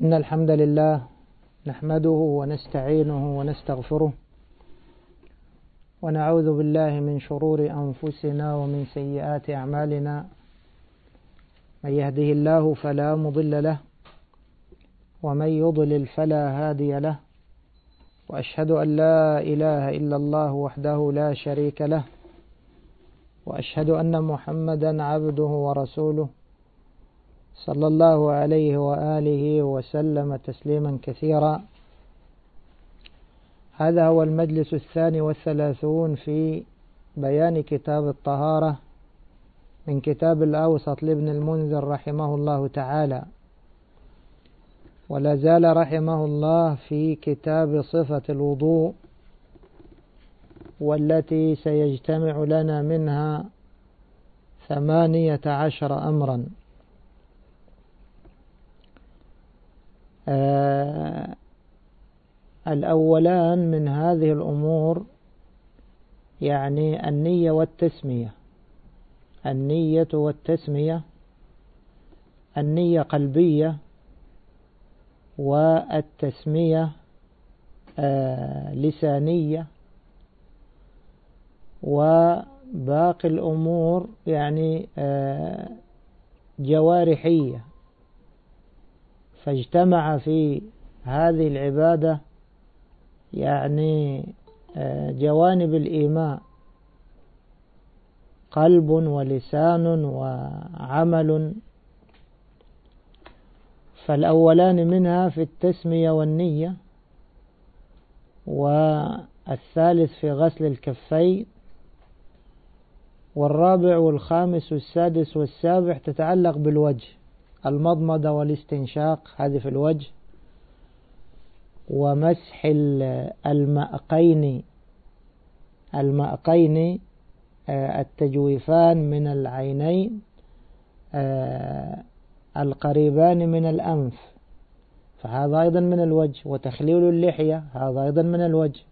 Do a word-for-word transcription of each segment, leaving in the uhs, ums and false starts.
إن الحمد لله نحمده ونستعينه ونستغفره ونعوذ بالله من شرور أنفسنا ومن سيئات أعمالنا. من يهده الله فلا مضل له ومن يضلل فلا هادي له، وأشهد أن لا إله إلا الله وحده لا شريك له، وأشهد أن محمدا عبده ورسوله صلى الله عليه وآله وسلم تسليما كثيرا. هذا هو المجلس الثاني والثلاثون في بيان كتاب الطهارة من كتاب الأوسط لابن المنذر رحمه الله تعالى، ولا زال رحمه الله في كتاب صفة الوضوء، والتي سيجتمع لنا منها ثمانية عشر أمرا. آه الأولان من هذه الأمور يعني النية والتسمية. النية والتسمية، النية قلبية والتسمية آه لسانية، وباقي الأمور يعني آه جوارحية. فاجتمع في هذه العبادة يعني جوانب الإيمان، قلب ولسان وعمل. فالأولان منها في التسمية والنية، والثالث في غسل الكفين، والرابع والخامس والسادس والسابع تتعلق بالوجه، المضمضة والاستنشاق، هذه في الوجه، ومسح المأقين المأقين التجويفان من العينين القريبان من الأنف، فهذا أيضا من الوجه، وتخليل اللحية هذا أيضا من الوجه.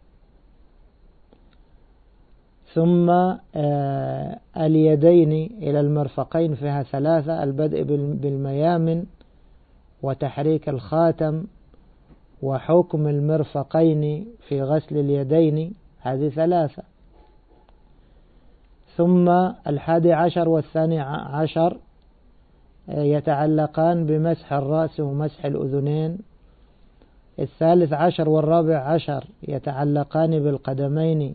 ثم اليدين إلى المرفقين فيها ثلاثة: البدء بالميامن، وتحريك الخاتم، وحكم المرفقين في غسل اليدين، هذه ثلاثة. ثم الحادي عشر والثاني عشر يتعلقان بمسح الرأس ومسح الأذنين. الثالث عشر والرابع عشر يتعلقان بالقدمين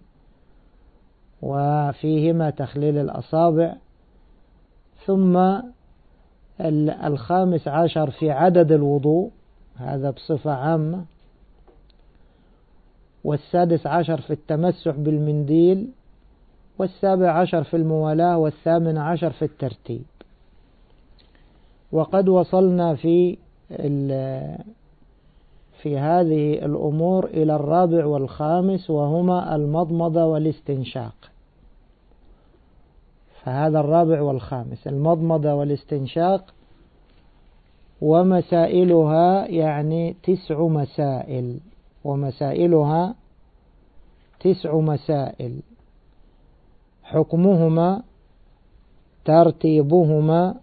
وفيهما تخليل الأصابع. ثم الخامس عشر في عدد الوضوء، هذا بصفة عامة. والسادس عشر في التمسح بالمنديل، والسابع عشر في الموالاة، والثامن عشر في الترتيب. وقد وصلنا في في هذه الأمور إلى الرابع والخامس، وهما المضمضة والاستنشاق. فهذا الرابع والخامس، المضمضة والاستنشاق، ومسائلها يعني تسع مسائل، ومسائلها تسع مسائل: حكمهما، ترتيبهما،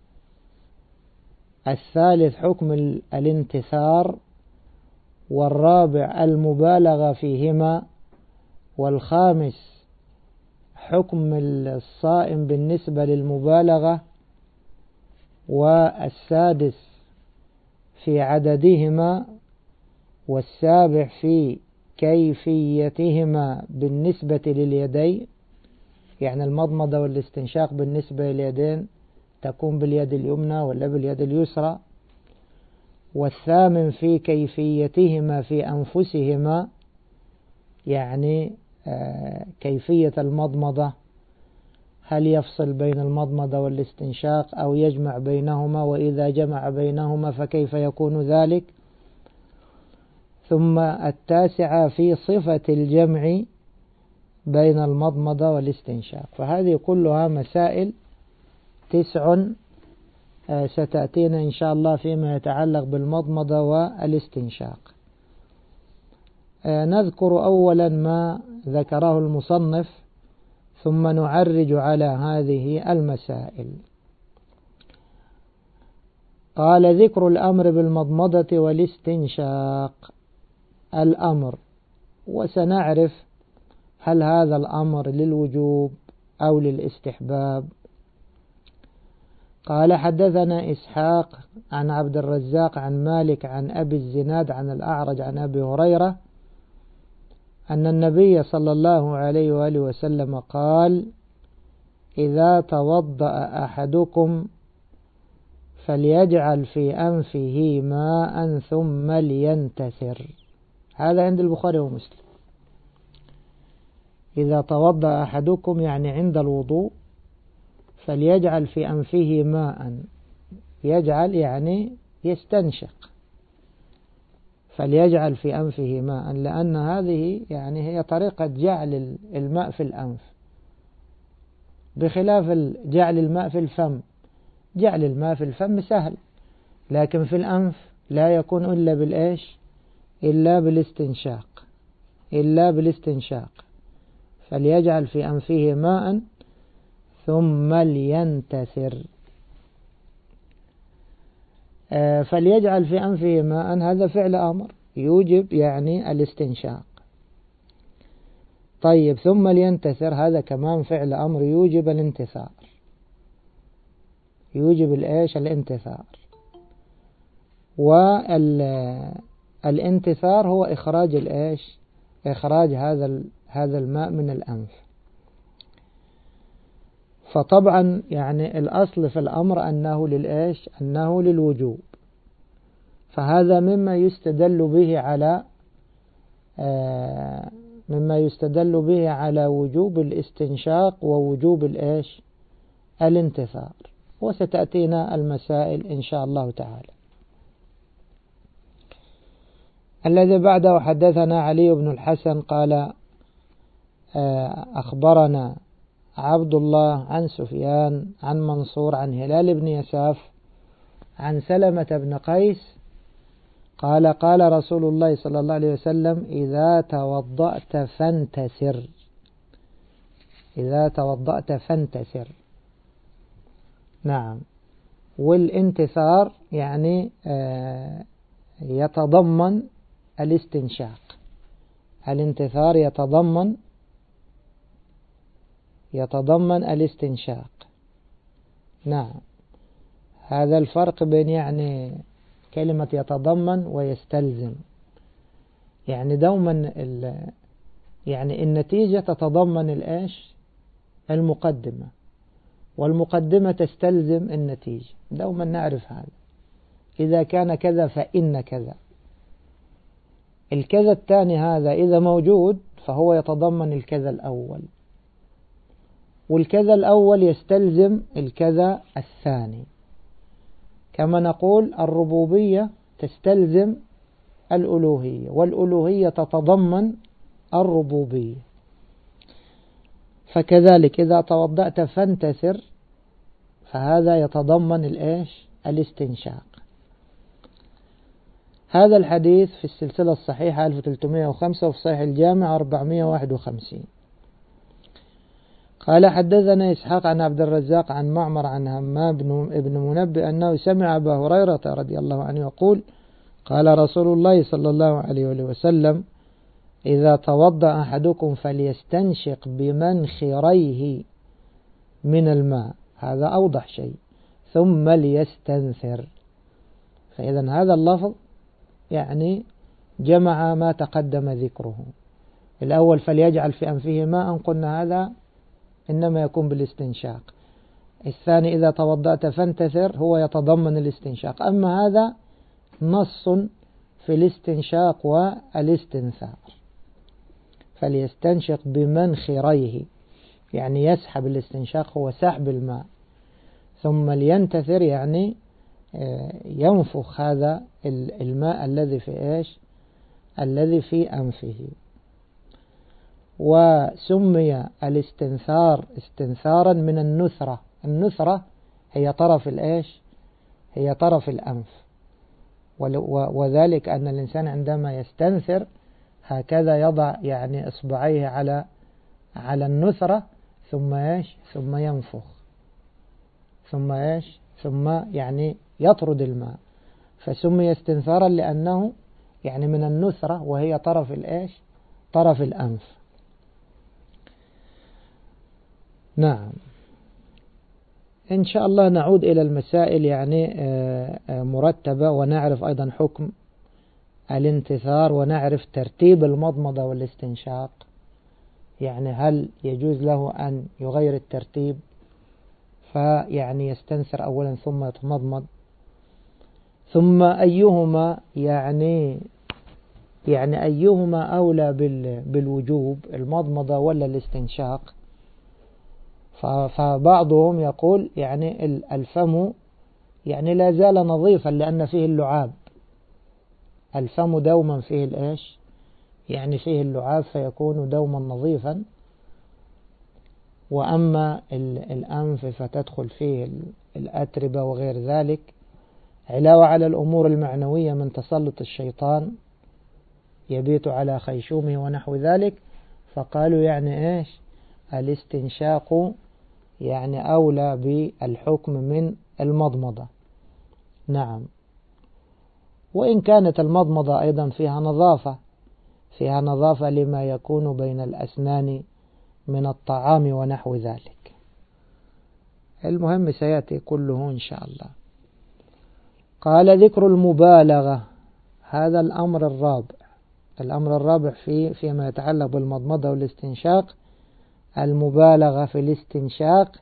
الثالث حكم الانتثار، والرابع المبالغة فيهما، والخامس حكم الصائم بالنسبة للمبالغة، والسادس في عددهما، والسابع في كيفيتهما بالنسبة لليدين، يعني المضمضة والاستنشاق بالنسبة لليدين تكون باليد اليمنى ولا باليد اليسرى. والثامن في كيفيتهما في أنفسهما، يعني كيفية المضمضة، هل يفصل بين المضمضة والاستنشاق أو يجمع بينهما، وإذا جمع بينهما فكيف يكون ذلك. ثم التاسعة في صفة الجمع بين المضمضة والاستنشاق. فهذه كلها مسائل تسع ستأتينا إن شاء الله فيما يتعلق بالمضمضة والاستنشاق. نذكر أولا ما ذكره المصنف ثم نعرج على هذه المسائل. قال ذكر الأمر بالمضمضة والاستنشاق. الأمر، وسنعرف هل هذا الأمر للوجوب أو للاستحباب. قال حدثنا إسحاق عن عبد الرزاق عن مالك عن أبي الزناد عن الأعرج عن أبي هريرة أن النبي صلى الله عليه وآله وسلم قال: إذا توضأ أحدكم فليجعل في أنفه ماء ثم لينتثر. هذا عند البخاري ومسلم. إذا توضأ أحدكم يعني عند الوضوء فليجعل في أنفه ماء، يجعل يعني يستنشق، فليجعل في أنفه ماء، لأن هذه يعني هي طريقة جعل الماء في الأنف، بخلاف جعل الماء في الفم. جعل الماء في الفم سهل، لكن في الأنف لا يكون إلا بالإيش؟ إلا بالاستنشاق، إلا بالاستنشاق. فليجعل في أنفه ماء ثم لينتثر. فليجعل في أنفه ماء هذا فعل أمر يوجب يعني الاستنشاق. طيب، ثم لينتثر هذا كمان فعل أمر يوجب الانتثار، يوجب الإيش؟ الانتثار. والانتثار هو إخراج الإيش؟ إخراج هذا هذا الماء من الأنف. فطبعا يعني الأصل في الأمر أنه للإيش؟ أنه للوجوب. فهذا مما يستدل به على آه مما يستدل به على وجوب الاستنشاق ووجوب الإيش؟ الانتثار. وستأتينا المسائل إن شاء الله تعالى. الذي بعده حدثنا علي بن الحسن قال أخبرنا عبد الله عن سفيان عن منصور عن هلال بن يساف عن سلمة بن قيس قال قال رسول الله صلى الله عليه وسلم: إذا توضأت فانتثر. إذا توضأت فانتثر. نعم. والانتثار يعني يتضمن الاستنشاق. الانتثار يتضمن يتضمن الاستنشاق. نعم. هذا الفرق بين يعني كلمة يتضمن ويستلزم. يعني دوما يعني النتيجة تتضمن الإيش؟ المقدمة، والمقدمة تستلزم النتيجة. دوما نعرف هذا. إذا كان كذا فإن كذا. الكذا الثاني هذا إذا موجود فهو يتضمن الكذا الأول، والكذا الأول يستلزم الكذا الثاني. كما نقول الربوبية تستلزم الألوهية، والألوهية تتضمن الربوبية. فكذلك إذا توضأت فانتثر فهذا يتضمن الإيش؟ الاستنشاق. هذا الحديث في السلسلة الصحيحة ألف وثلاثمائة وخمسة وفي صحيح الجامع أربعمائة وواحد وخمسين. قال حدثنا إسحاق عن عبد الرزاق عن معمر عن همام بن منبه أنه سمع أبا هريرة رضي الله عنه يقول: قال رسول الله صلى الله عليه وسلم: إذا توضأ أحدكم فليستنشق بمنخريه من الماء. هذا أوضح شيء. ثم ليستنثر. فإذا هذا اللفظ يعني جمع ما تقدم ذكره. الأول فليجعل في أنفه ماء، قلنا هذا إنما يكون بالاستنشاق. الثاني إذا توضأت فانتثر هو يتضمن الاستنشاق. أما هذا نص في الاستنشاق والاستنثار. فليستنشق بمنخريه يعني يسحب الاستنشاق هو سحب الماء. ثم لينتثر يعني ينفخ هذا الماء الذي في إيش؟ الذي في أنفه. وسمي الاستنثار استنثارا من النثرة. النثرة هي طرف الإيش؟ هي طرف الأنف. وذلك أن الإنسان عندما يستنثر هكذا يضع يعني إصبعيه على على النثرة ثم إيش؟ ثم ينفخ ثم إيش؟ ثم يعني يطرد الماء، فسمي استنثارا لأنه يعني من النثرة، وهي طرف الإيش؟ طرف الأنف. نعم. إن شاء الله نعود إلى المسائل يعني مرتبة، ونعرف أيضا حكم الانتثار، ونعرف ترتيب المضمضة والاستنشاق، يعني هل يجوز له أن يغير الترتيب فيعني يستنثر أولا ثم يتمضمض، ثم أيهما يعني يعني أيهما أولى بالوجوب، المضمضة ولا الاستنشاق؟ فبعضهم يقول يعني الفم يعني لا زال نظيفا لأن فيه اللعاب، الفم دوما فيه الإيش؟ يعني فيه اللعاب فيكون دوما نظيفا، وأما الأنف فتدخل فيه الأتربة وغير ذلك، علاوة على الأمور المعنوية من تسلط الشيطان يبيت على خيشومه ونحو ذلك، فقالوا يعني إيش؟ الاستنشاق يعني أولى بالحكم من المضمضة. نعم. وإن كانت المضمضة أيضا فيها نظافة، فيها نظافة لما يكون بين الأسنان من الطعام ونحو ذلك. المهم سيأتي كله إن شاء الله. قال ذكر المبالغة، هذا الأمر الرابع. الأمر الرابع في فيما يتعلق بالمضمضة والاستنشاق، المبالغة في الاستنشاق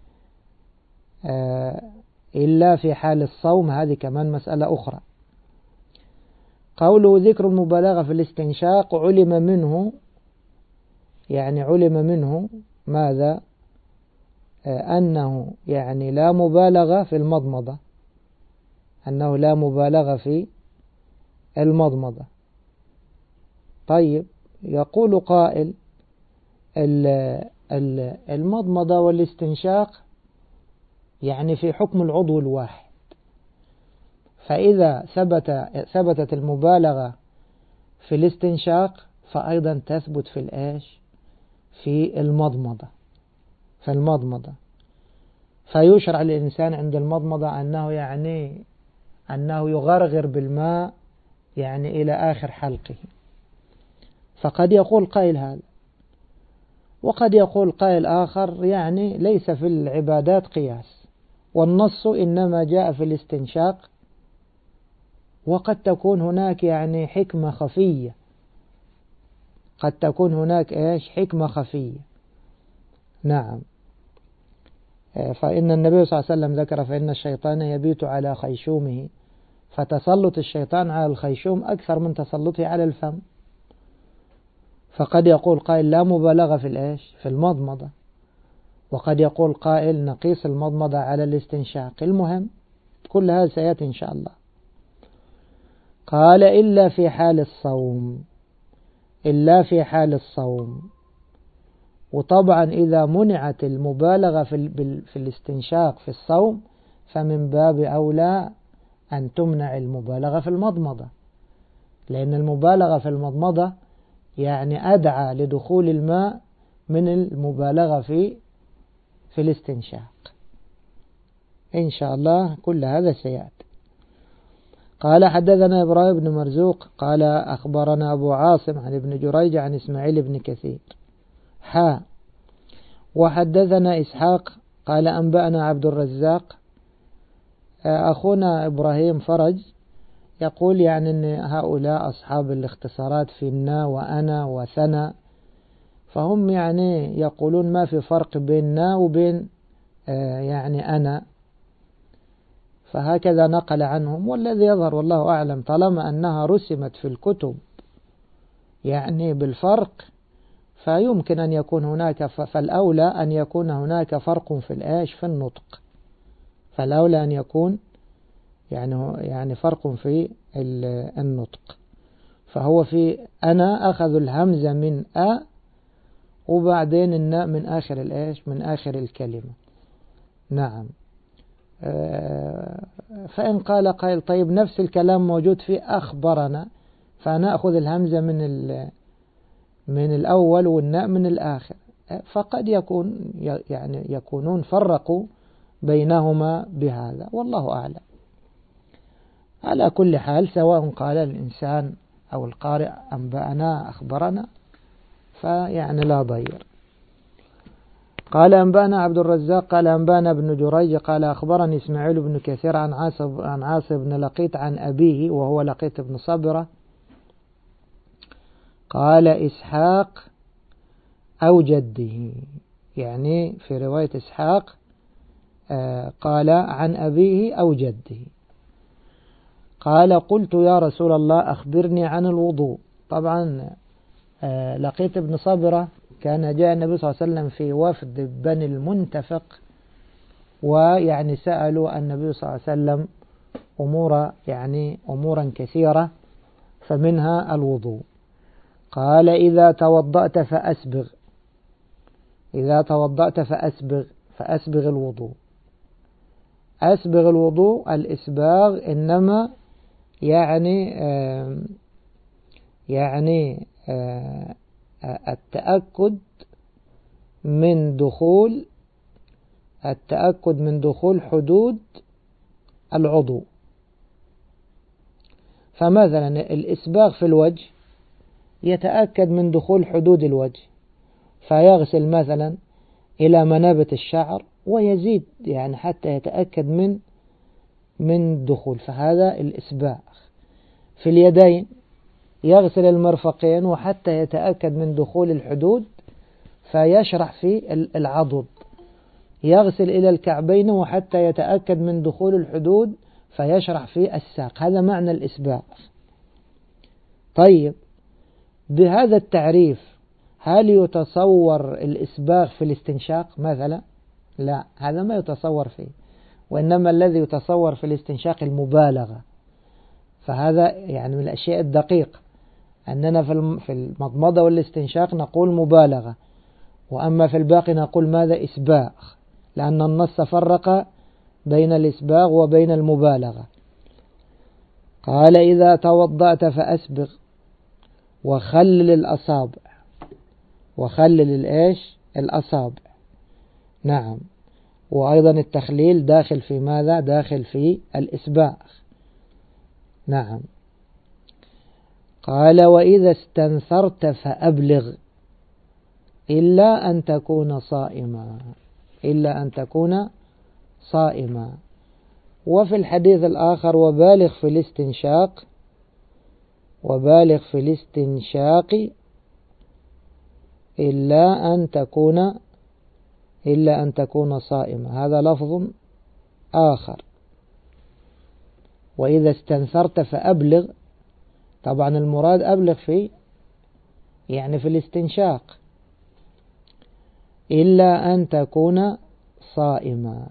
إلا في حال الصوم، هذه كمان مسألة أخرى. قوله ذكر المبالغة في الاستنشاق، علم منه يعني علم منه ماذا؟ أنه يعني لا مبالغة في المضمضة، أنه لا مبالغة في المضمضة. طيب، يقول قائل المضمضة والاستنشاق يعني في حكم العضو الواحد، فإذا ثبت ثبتت المبالغة في الاستنشاق فأيضا تثبت في الإيش؟ في المضمضة في المضمضة فيشرع للإنسان عند المضمضة أنه يعني أنه يغرغر بالماء يعني إلى آخر حلقه. فقد يقول قائل هذا، وقد يقول قائل آخر يعني ليس في العبادات قياس، والنص إنما جاء في الاستنشاق، وقد تكون هناك يعني حكمة خفية، قد تكون هناك إيش؟ حكمة خفية. نعم. فإن النبي صلى الله عليه وسلم ذكر فإن الشيطان يبيت على خيشومه، فتسلط الشيطان على الخيشوم أكثر من تسلطه على الفم. فقد يقول قائل لا مبالغة في الإيش؟ في المضمضة، وقد يقول قائل نقيس المضمضة على الاستنشاق. المهم كل هذا سيأتي إن شاء الله. قال إلا في حال الصوم، إلا في حال الصوم. وطبعا إذا منعت المبالغة في, في الاستنشاق في الصوم فمن باب أولى أن تمنع المبالغة في المضمضة، لأن المبالغة في المضمضة يعني أدعى لدخول الماء من المبالغة في في الاستنشاق. إن شاء الله كل هذا سيأتي. قال حدثنا إبراهيم بن مرزوق قال أخبرنا أبو عاصم عن ابن جريج عن إسماعيل بن كثير حا وحدثنا إسحاق قال أنبأنا عبد الرزاق. أخونا إبراهيم فرج يقول يعني أن هؤلاء أصحاب الاختصارات في النا وأنا وثنا، فهم يعني يقولون ما في فرق بين نا وبين يعني أنا، فهكذا نقل عنهم. والذي يظهر والله أعلم طالما أنها رسمت في الكتب يعني بالفرق، فيمكن أن يكون هناك، فالأولى أن يكون هناك فرق في الآش في النطق، فالأولى أن يكون يعني يعني فرق في النطق. فهو في أنا أخذ الهمزة من أ وبعدين الناء من آخر الآش من آخر الكلمة. نعم. فإن قال قائل طيب نفس الكلام موجود في أخبرنا، فنأخذ الهمزة من من الأول والناء من الآخر، فقد يكون يعني يكونون فرقوا بينهما بهذا، والله أعلم. على كل حال سواء قال الإنسان أو القارئ أنبأنا أخبرنا فيعني لا ضير. قال أنبأنا عبد الرزاق قال أنبأنا ابن جريج قال أخبرني إسماعيل بن كثير عن عاصم عن عاصم بن لقيط عن أبيه وهو لقيط بن صبرة قال إسحاق أو جده، يعني في رواية إسحاق قال عن أبيه أو جده. قال قلت يا رسول الله أخبرني عن الوضوء. طبعا لقيط بن صبرة كان جاء النبي صلى الله عليه وسلم في وفد بني المنتفق، ويعني سألوا النبي صلى الله عليه وسلم أمور يعني أمورا كثيرة فمنها الوضوء. قال إذا توضأت فأسبغ، إذا توضأت فأسبغ فأسبغ الوضوء. أسبغ الوضوء، الإسباغ إنما يعني آه يعني آه التأكد من دخول التأكد من دخول حدود العضو. فمثلا الإسباغ في الوجه يتأكد من دخول حدود الوجه، فيغسل مثلا إلى منابت الشعر ويزيد يعني حتى يتأكد من من دخول، فهذا الإسباغ. في اليدين يغسل المرفقين وحتى يتأكد من دخول الحدود فيشرح في العضد، يغسل إلى الكعبين وحتى يتأكد من دخول الحدود فيشرح في الساق. هذا معنى الإسباغ. طيب بهذا التعريف هل يتصور الإسباغ في الاستنشاق مثلا؟ لا، هذا ما يتصور فيه، وإنما الذي يتصور في الاستنشاق المبالغة. فهذا يعني من الأشياء الدقيقة أننا في المضمضة والاستنشاق نقول مبالغة، وأما في الباقي نقول ماذا؟ إسباغ، لأن النص فرق بين الإسباغ وبين المبالغة. قال إذا توضأت فأسبغ وخلل الأصابع، وخلل الإيش؟ الأصابع. نعم، وأيضا التخليل داخل في ماذا؟ داخل في الإسباغ. نعم. قال وإذا استنثرت فأبلغ إلا أن تكون صائما، إلا أن تكون صائما. وفي الحديث الآخر وبالغ في الاستنشاق، وبالغ في الاستنشاق إلا أن تكون إلا أن تكون صائما. هذا لفظ آخر. وإذا استنثرت فأبلغ، طبعا المراد أبلغ في يعني في الاستنشاق، إلا أن تكون صائما.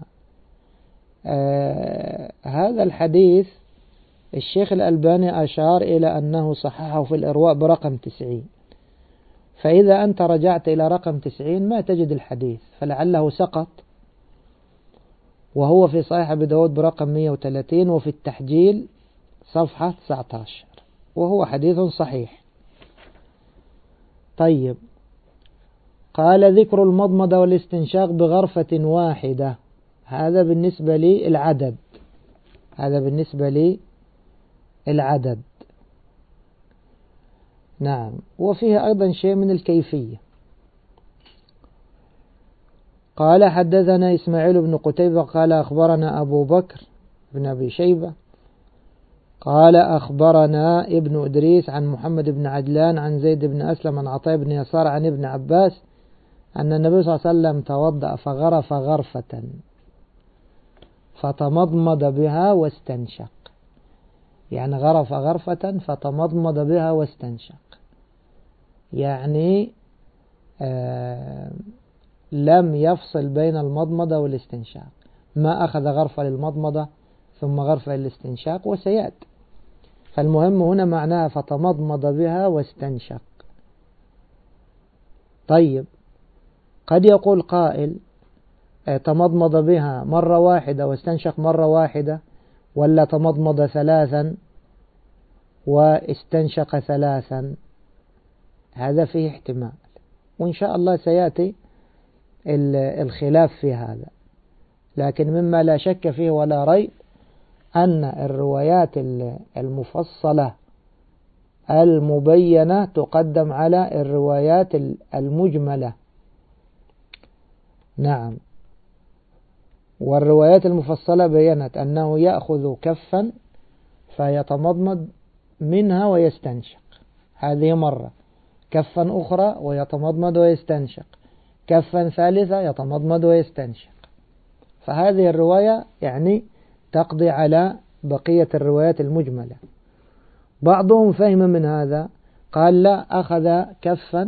آه هذا الحديث الشيخ الألباني أشار إلى أنه صححه في الإرواء برقم تسعين، فإذا أنت رجعت إلى رقم تسعين ما تجد الحديث، فلعله سقط، وهو في صحيح أبي داود برقم مئة وثلاثين وفي التحجيل صفحة تسعة عشر، وهو حديث صحيح. طيب، قال ذكر المضمضة والاستنشاق بغرفة واحدة، هذا بالنسبة لي العدد، هذا بالنسبة لي العدد. نعم، وفيه أيضا شيء من الكيفية. قال حدثنا إسماعيل بن قتيبة قال أخبرنا أبو بكر بن أبي شيبة قال أخبرنا ابن إدريس عن محمد بن عجلان عن زيد بن أسلم عن عطاء بن يسار عن ابن عباس أن النبي صلى الله عليه وسلم توضأ فغرف غرفة فتمضمض بها واستنشق، يعني غرف غرفة فتمضمض بها واستنشق، يعني آه لم يفصل بين المضمضة والاستنشاق، ما أخذ غرفة للمضمضة ثم غرفة للاستنشاق وسيأتي. فالمهم هنا معناها فتمضمض بها واستنشق. طيب، قد يقول قائل تمضمض بها مرة واحدة واستنشق مرة واحدة، ولا تمضمض ثلاثا واستنشق ثلاثا؟ هذا فيه احتمال، وإن شاء الله سيأتي الخلاف في هذا، لكن مما لا شك فيه ولا ريب أن الروايات المفصلة المبينة تقدم على الروايات المجملة. نعم. والروايات المفصلة بيّنت أنه يأخذ كفا فيتمضمض منها ويستنشق، هذه مرة، كفا أخرى ويتمضمض ويستنشق، كفا ثالثة يتمضمض ويستنشق. فهذه الرواية يعني تقضي على بقية الروايات المجملة. بعضهم فهم من هذا قال لا، أخذ كفا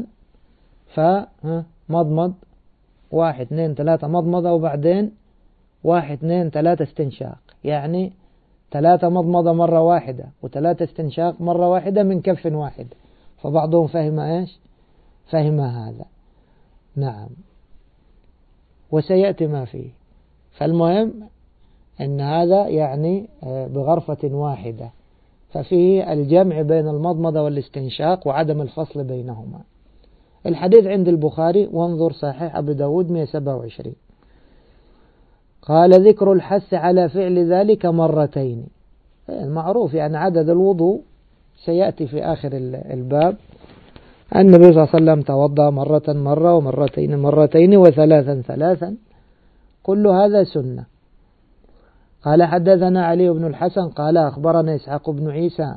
فمضمض واحد اثنين ثلاثة مضمضة وبعدين واحد اثنين ثلاثة استنشاق، يعني ثلاثة مضمضة مرة واحدة وثلاثة استنشاق مرة واحدة من كف واحد. فبعضهم فهم إيش؟ فهم هذا. نعم، وسيأتي ما فيه. فالمهم أن هذا يعني بغرفة واحدة، ففيه الجمع بين المضمضة والاستنشاق وعدم الفصل بينهما. الحديث عند البخاري، وانظر صحيح أبي داود مئة وسبعة وعشرين. قال ذكر الحث على فعل ذلك مرتين. المعروف يعني عدد الوضوء سيأتي في آخر الباب. النبي صلى الله عليه وسلم توضأ مرة مرة ومرتين مرتين وثلاثا ثلاثا، كل هذا سنة. قال حدثنا علي بن الحسن قال أخبرنا إسحاق بن عيسى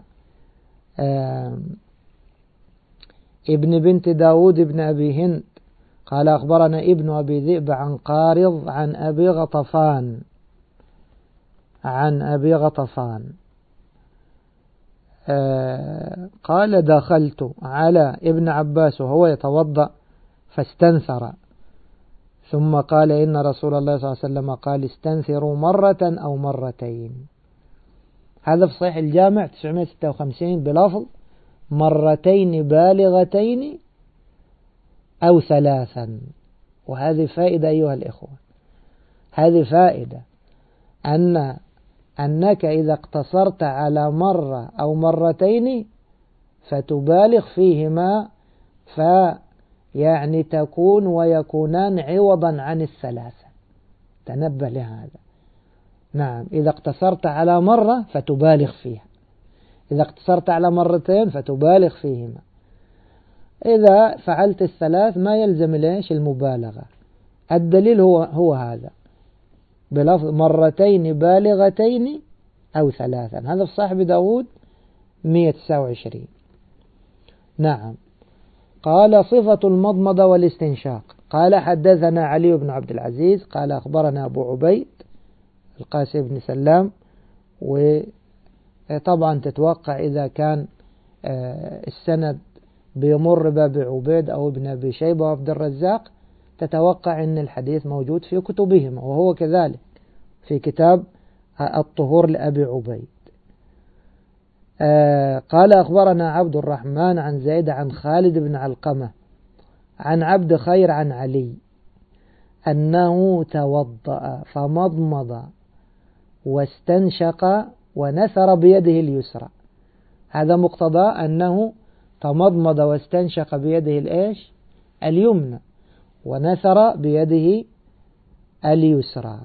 ابن بنت داود ابن أبي هند قال أخبرنا ابن أبي ذئب عن قارض عن أبي غطفان عن أبي غطفان قال دخلت على ابن عباس وهو يتوضأ فاستنثر، ثم قال إن رسول الله صلى الله عليه وسلم قال استنثروا مرة أو مرتين. هذا في صحيح الجامع تسعمئة وستة وخمسين بلفظ مرتين بالغتين أو ثلاثا. وهذه فائدة أيها الإخوة، هذه فائدة أن أنك إذا اقتصرت على مرة أو مرتين فتبالغ فيهما، فيعني تكون ويكونان عوضا عن الثلاثة. تنبه لهذا. نعم، إذا اقتصرت على مرة فتبالغ فيها، إذا اقتصرت على مرتين فتبالغ فيهما. إذا فعلت الثلاث ما يلزم ليش المبالغة. الدليل هو هو هذا بلفظ مرتين بالغتين أو ثلاثا. هذا في صحيح داود مئة وتسعة وعشرين. نعم. قال صفة المضمضة والاستنشاق. قال حدثنا علي بن عبد العزيز قال أخبرنا أبو عبيد القاسم بن سلام. وطبعا تتوقع إذا كان السند بيمر بأبي عبيد أو ابن أبي شيبة وعبد الرزاق تتوقع أن الحديث موجود في كتبهما، وهو كذلك في كتاب الطهور لأبي عبيد. آه قال أخبرنا عبد الرحمن عن زيد عن خالد بن علقمة عن عبد خير عن علي أنه توضأ فمضمض واستنشق ونثر بيده اليسرى. هذا مقتضى أنه تمضمض واستنشق بيده الإيش؟ اليمنى، ونثر بيده اليسرى.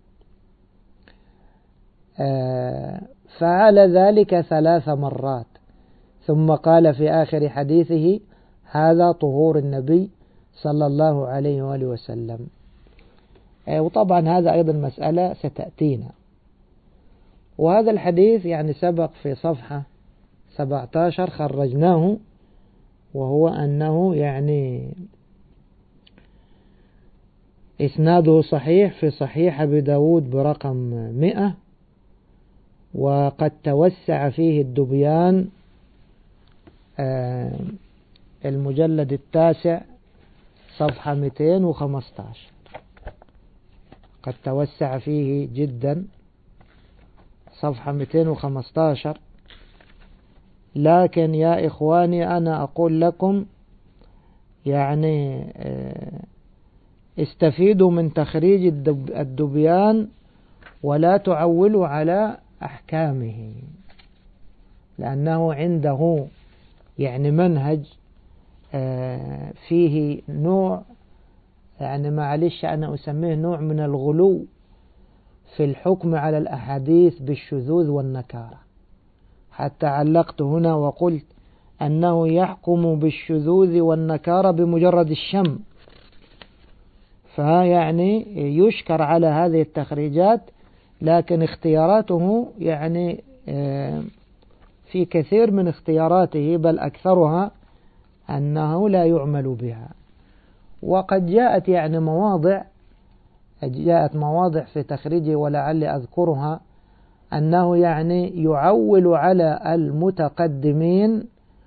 آه فعل ذلك ثلاث مرات، ثم قال في آخر حديثه هذا طهور النبي صلى الله عليه وآله وسلم. آه وطبعا هذا أيضا مسألة ستأتينا. وهذا الحديث يعني سبق في صفحة سبعة عشر خرجناه، وهو أنه يعني إسناده صحيح في صحيح أبي داود برقم مئة، وقد توسع فيه الدبيان المجلد التاسع صفحة مئتين وخمسة عشر، قد توسع فيه جدا صفحة مئتين وخمسة عشر. لكن يا إخواني أنا أقول لكم يعني استفيدوا من تخريج الدبيان ولا تعولوا على أحكامه، لأنه عنده يعني منهج فيه نوع يعني معلش أنا أسميه نوع من الغلو في الحكم على الأحاديث بالشذوذ والنكارة، حتى علقت هنا وقلت أنه يحكم بالشذوذ والنكارة بمجرد الشم، فيعني يشكر على هذه التخريجات، لكن اختياراته يعني في كثير من اختياراته بل أكثرها أنه لا يعمل بها. وقد جاءت يعني مواضع جاءت مواضع في تخريجه ولعل أذكرها أنه يعني يعول على المتقدمين،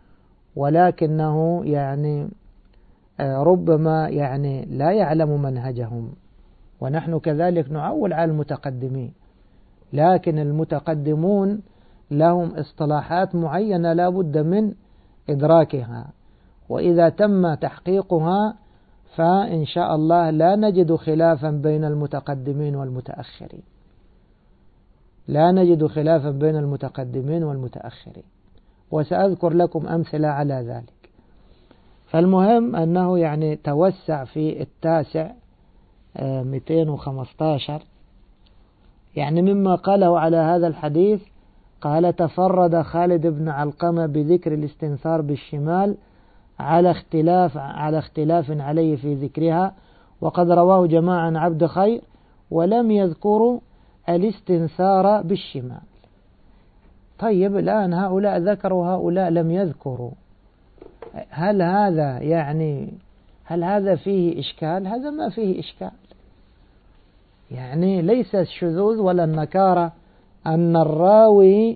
ولكنه يعني ربما يعني لا يعلم منهجهم، ونحن كذلك نعول على المتقدمين، لكن المتقدمون لهم اصطلاحات معينة لا بد من إدراكها، وإذا تم تحقيقها فإن شاء الله لا نجد خلافا بين المتقدمين والمتأخرين، لا نجد خلافا بين المتقدمين والمتأخرين، وسأذكر لكم أمثلة على ذلك. فالمهم أنه يعني توسع في التاسع مئتين وخمسة عشر، يعني مما قاله على هذا الحديث قال: تفرد خالد بن علقمة بذكر الاستنثار بالشمال على اختلاف على اختلاف عليه في ذكرها، وقد رواه جماعة عن عبد خير ولم يذكروا الاستنثار بالشمال. طيب الآن هؤلاء ذكروا هؤلاء لم يذكروا، هل هذا يعني هل هذا فيه إشكال؟ هذا ما فيه إشكال، يعني ليس الشذوذ ولا النكارة أن الراوي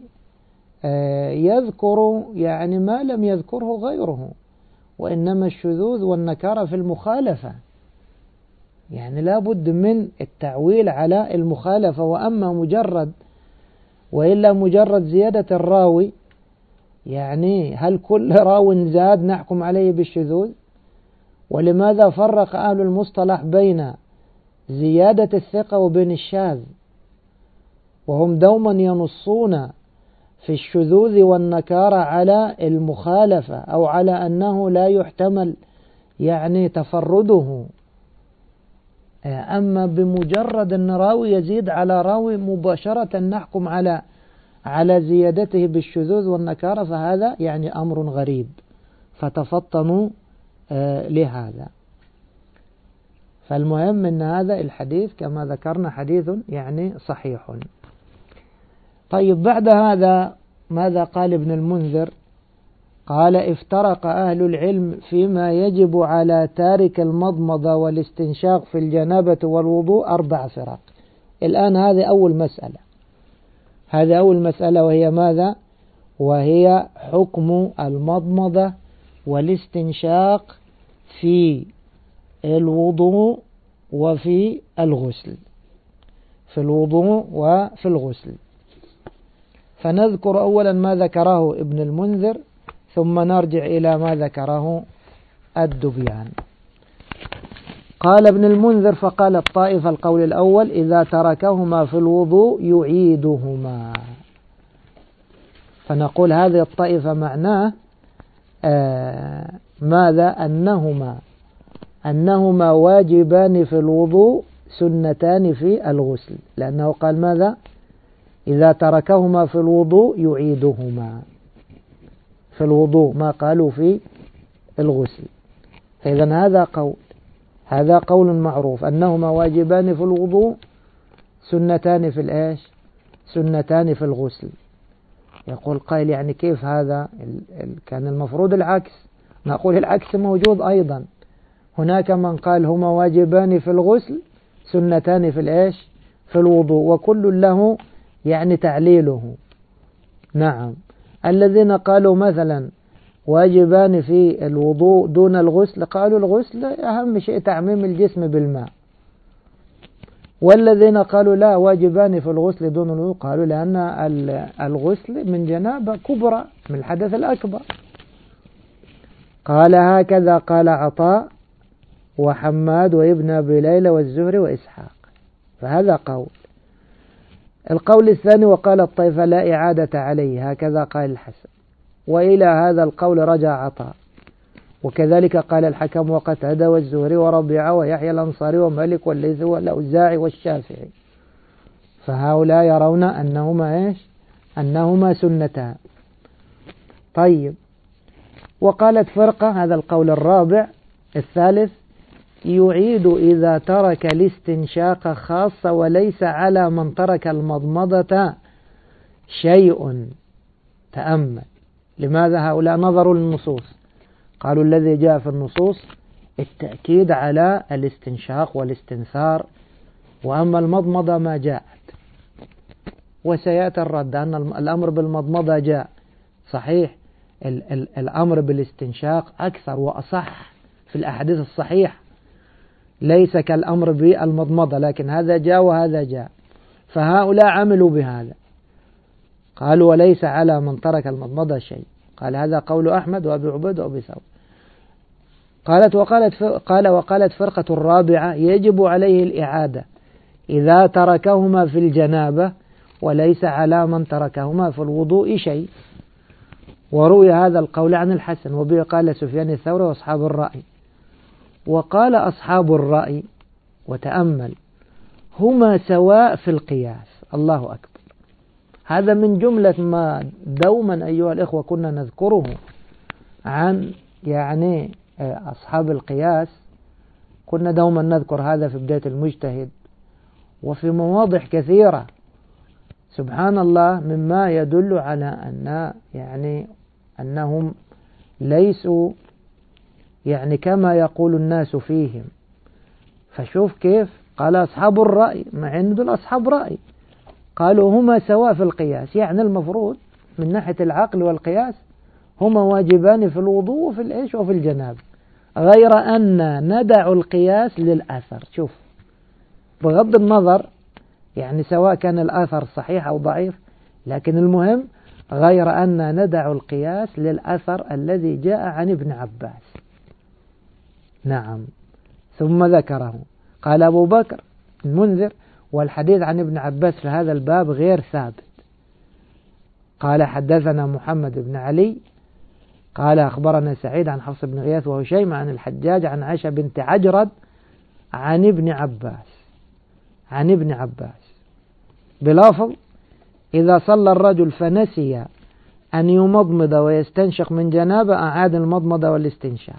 يذكر يعني ما لم يذكره غيره، وإنما الشذوذ والنكارة في المخالفة، يعني لا بد من التعويل على المخالفة. وأما مجرد وإلا مجرد زيادة الراوي، يعني هل كل راو زاد نحكم عليه بالشذوذ؟ ولماذا فرق أهل المصطلح بين زيادة الثقة وبين الشاذ، وهم دوما ينصون في الشذوذ والنكارة على المخالفة أو على أنه لا يحتمل يعني تفرده. أما بمجرد أن راوي يزيد على راوي مباشرة نحكم على على زيادته بالشذوذ والنكارة، فهذا يعني أمر غريب، فتفطنوا لهذا. فالمهم أن هذا الحديث كما ذكرنا حديث يعني صحيح. طيب بعد هذا ماذا قال ابن المنذر؟ قال: افترق أهل العلم فيما يجب على تارك المضمضة والاستنشاق في الجنابة والوضوء أربع فرق. الآن هذه أول مسألة هذه أول مسألة وهي ماذا؟ وهي حكم المضمضة والاستنشاق في الوضوء وفي الغسل في الوضوء وفي الغسل. فنذكر أولا ما ذكره ابن المنذر، ثم نرجع إلى ما ذكره الدبيان. قال ابن المنذر: فقال الطائفة القول الأول: إذا تركهما في الوضوء يعيدهما. فنقول هذه الطائفة معناه آه ماذا؟ أنهما أنهما واجبان في الوضوء سنتان في الغسل، لأنه قال ماذا؟ إذا تركهما في الوضوء يعيدهما في الوضوء، ما قالوا في الغسل. فإذا هذا قول هذا قول معروف أنهما واجبان في الوضوء سنتان في الإيش؟ سنتان في الغسل. يقول قائل: يعني كيف هذا؟ كان المفروض العكس. نقول العكس موجود أيضا، هناك من قال هما واجبان في الغسل سنتان في الإيش؟ في الوضوء، وكل له يعني تعليله. نعم، الذين قالوا مثلا واجبان في الوضوء دون الغسل قالوا الغسل أهم شيء تعميم الجسم بالماء، والذين قالوا لا واجبان في الغسل دون الوضوء قالوا لأن الغسل من جنابة كبرى من الحدث الأكبر. قال: هكذا قال عطاء وحماد وابن أبي ليلى والزهري وإسحاق. فهذا قول. القول الثاني: وقال الطائفة لا إعادة عليه، هكذا قال الحسن. وإلى هذا القول رجع عطاء، وكذلك قال الحكم وقتادة والزهري وربيعة ويحيى الأنصاري ومالك والليث والأوزاعي والشافعي. فهؤلاء يرون أنهما إيش؟ أنهما سنتان. طيب، وقالت فرقة، هذا القول الرابع الثالث، يعيد إذا ترك الاستنشاق خاصة وليس على من ترك المضمضة شيء. تأمل، لماذا هؤلاء نظروا للنصوص؟ قالوا الذي جاء في النصوص التأكيد على الاستنشاق والاستنثار، وأما المضمضة ما جاءت. وسيأتي الرد أن الأمر بالمضمضة جاء صحيح، ال ال الأمر بالاستنشاق أكثر وأصح في الأحاديث الصحيحة، ليس كالأمر بالمضمضة، لكن هذا جاء وهذا جاء. فهؤلاء عملوا بهذا، قالوا وليس على من ترك المضمضة شيء. قال هذا قول أحمد وأبي عبيد وأبي ثور. قالت وقالت قال وقالت فرقة الرابعة يجب عليه الإعادة إذا تركهما في الجنابة وليس على من تركهما في الوضوء شيء. وروي هذا القول عن الحسن، وبه قال سفيان الثوري وأصحاب الرأي. وقال أصحاب الرأي، وتأمل، هما سواء في القياس. الله أكبر. هذا من جملة ما دوما أيها الإخوة كنا نذكره عن يعني أصحاب القياس، كنا دوما نذكر هذا في بداية المجتهد وفي مواضع كثيرة. سبحان الله، مما يدل على أن يعني أنهم ليسوا يعني كما يقول الناس فيهم. فشوف كيف قال أصحاب الرأي، مع أن دول أصحاب رأي، قالوا هما سواء في القياس، يعني المفروض من ناحية العقل والقياس هما واجبان في الوضوء وفي الإيش وفي الجناب، غير أن ندع القياس للأثر. شوف، بغض النظر يعني سواء كان الأثر صحيح أو ضعيف، لكن المهم غير أن ندع القياس للأثر الذي جاء عن ابن عباس. نعم. ثم ذكره قال أبو بكر المنذر والحديث عن ابن عباس في هذا الباب غير ثابت. قال حدثنا محمد بن علي قال أخبرنا سعيد عن حفص بن غياث وهشيم عن الحجاج عن عائشة بنت عجرد عن ابن عباس عن ابن عباس بلفظ إذا صلى الرجل فنسي أن يمضمض ويستنشق من جنابة أعاد المضمضة والاستنشاق.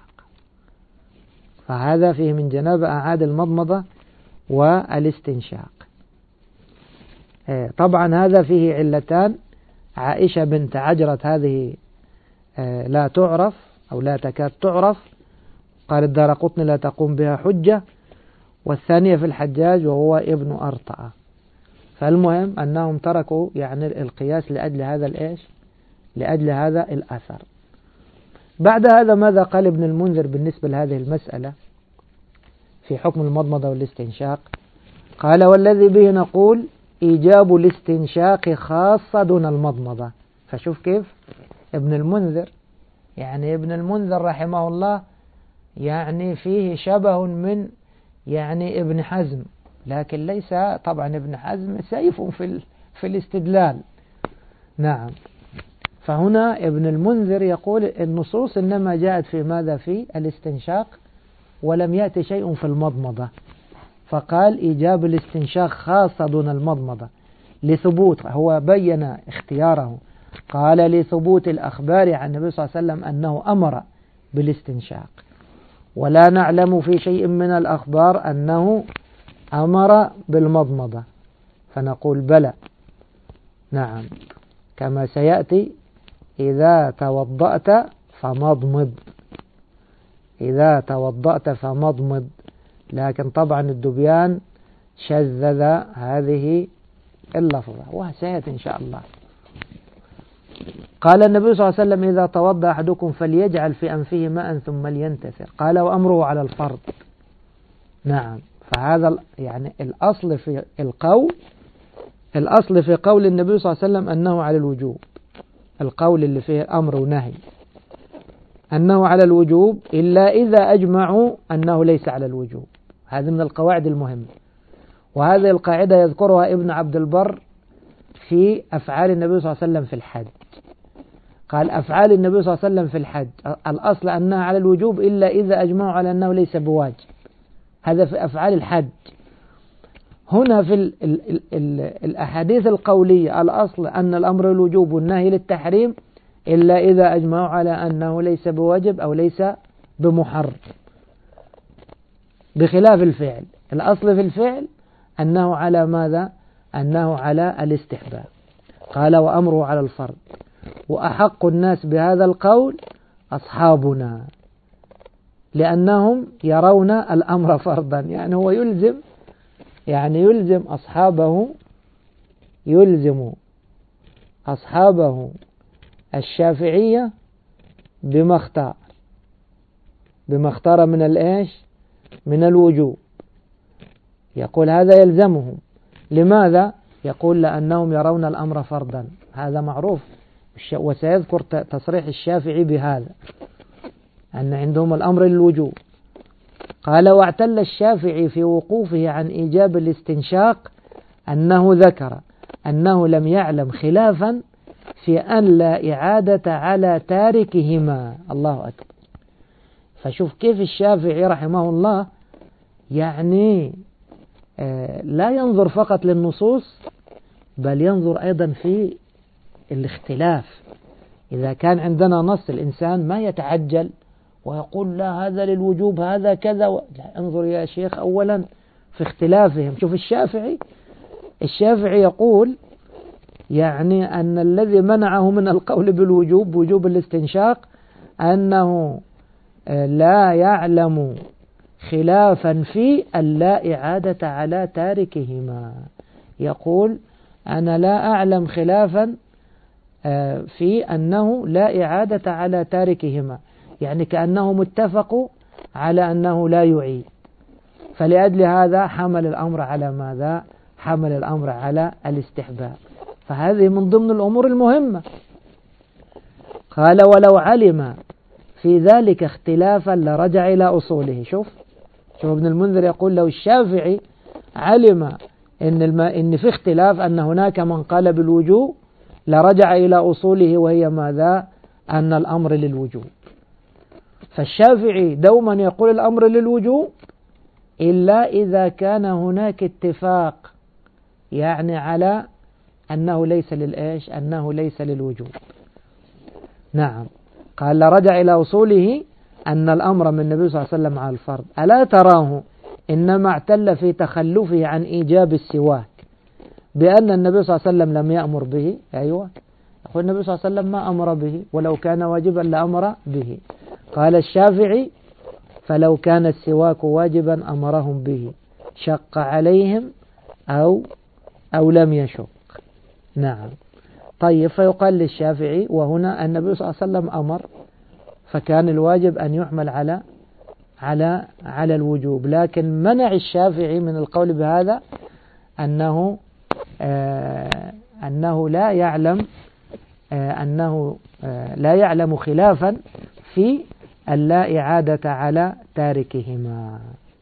فهذا فيه من جنابة أعاد المضمضة والاستنشاق. طبعا هذا فيه علتان. عائشة بنت عجرة هذه لا تعرف أو لا تكاد تعرف، قال الدارقطني لا تقوم بها حجة. والثانية في الحجاج وهو ابن أرطأة. فالمهم أنهم تركوا يعني القياس لأجل هذا الإيش، لأجل هذا الأثر. بعد هذا ماذا قال ابن المنذر بالنسبة لهذه المسألة في حكم المضمضة والاستنشاق؟ قال والذي به نقول إيجاب الاستنشاق خاصة دون المضمضة. فشوف كيف ابن المنذر، يعني ابن المنذر رحمه الله يعني فيه شبه من يعني ابن حزم، لكن ليس طبعا ابن حزم سيف في في الاستدلال. نعم. فهنا ابن المنذر يقول النصوص إنما جاءت في ماذا؟ في الاستنشاق، ولم يأتي شيء في المضمضة، فقال إيجاب الاستنشاق خاصة دون المضمضة لثبوت، هو بين اختياره، قال لثبوت الأخبار عن النبي صلى الله عليه وسلم أنه أمر بالاستنشاق، ولا نعلم في شيء من الأخبار أنه أمر بالمضمضة، فنقول بلى. نعم، كما سيأتي إذا توضأت فمضمض، إذا توضأت فمضمض. لكن طبعا الدبيان شذذ هذه اللفظة وسيأتي إن شاء الله. قال النبي صلى الله عليه وسلم إذا توضأ أحدكم فليجعل في أنفه ماء ثم لينتثر. قال وأمره على الفرض. نعم. فهذا يعني الأصل في القول، الأصل في قول النبي صلى الله عليه وسلم أنه على الوجوب، القول اللي فيه أمر ونهي أنه على الوجوب إلا إذا أجمعوا أنه ليس على الوجوب. هذه من القواعد المهمة، وهذه القاعدة يذكرها ابن عبد البر في أفعال النبي صلى الله عليه وسلم في الحج. قال أفعال النبي صلى الله عليه وسلم في الحج الأصل أنها على الوجوب إلا إذا أجمعوا على أنه ليس بواجب. هذا في أفعال الحج. هنا في ال ال ال ال الأحاديث القولية الأصل أن الأمر الوجوب والنهي للتحريم إلا إذا أجمعوا على أنه ليس بواجب أو ليس بمحرم، بخلاف الفعل. الأصل في الفعل أنه على ماذا؟ أنه على الاستحباب. قال وأمره على الفرض، وأحق الناس بهذا القول أصحابنا، لأنهم يرون الأمر فرضا. يعني هو يلزم يعني يلزم أصحابه يلزم أصحابه الشافعية بما اختار بما اختار من الإيش؟ من الوجوب. يقول هذا يلزمهم. لماذا؟ يقول لأنهم يرون الأمر فرضا، هذا معروف، وسيذكر تصريح الشافعي بهذا أن عندهم الأمر للوجوب. قال واعتل الشافعي في وقوفه عن إيجاب الاستنشاق أنه ذكر أنه لم يعلم خلافا في أن لا إعادة على تاركهما. الله أكبر. فشوف كيف الشافعي رحمه الله يعني آه لا ينظر فقط للنصوص، بل ينظر أيضا في الاختلاف. إذا كان عندنا نص الإنسان ما يتعجل ويقول لا هذا للوجوب هذا كذا و... لا، انظر يا شيخ أولا في اختلافهم. شوف الشافعي الشافعي يقول يعني أن الذي منعه من القول بالوجوب وجوب الاستنشاق أنه لا يعلم خلافا في أن لا إعادة على تاركهما. يقول أنا لا أعلم خلافا في أنه لا إعادة على تاركهما، يعني كأنه متفق على أنه لا يعيد. فلأجل هذا حمل الأمر على ماذا؟ حمل الأمر على الاستحباب. فهذه من ضمن الأمور المهمة. قال ولو علم في ذلك اختلافا لرجع إلى أصوله. شوف شوف ابن المنذر يقول لو الشافعي علم إن, الم... إن في اختلاف أن هناك من قال بالوجوب لرجع إلى أصوله، وهي ماذا؟ أن الأمر للوجوب. فالشافعي دوما يقول الأمر للوجوب إلا إذا كان هناك اتفاق يعني على أنه ليس للإيش؟ أنه ليس للوجوب. نعم. قال لرجع إلى أصوله أن الأمر من النبي صلى الله عليه وسلم على الفرض. ألا تراه إنما اعتل في تخلفه عن إيجاب السواك بأن النبي صلى الله عليه وسلم لم يأمر به. أيوة، يقول النبي صلى الله عليه وسلم ما أمر به، ولو كان واجبا لأمر به. قال الشافعي فلو كان السواك واجبا أمرهم به، شق عليهم أو أو لم يشق. نعم. طيب، فيقال للشافعي وهنا النبي صلى الله عليه وسلم أمر، فكان الواجب أن يحمل على على على الوجوب. لكن منع الشافعي من القول بهذا أنه آه أنه لا يعلم آه أنه آه لا يعلم خلافا في اللا إعادة على تاركهما.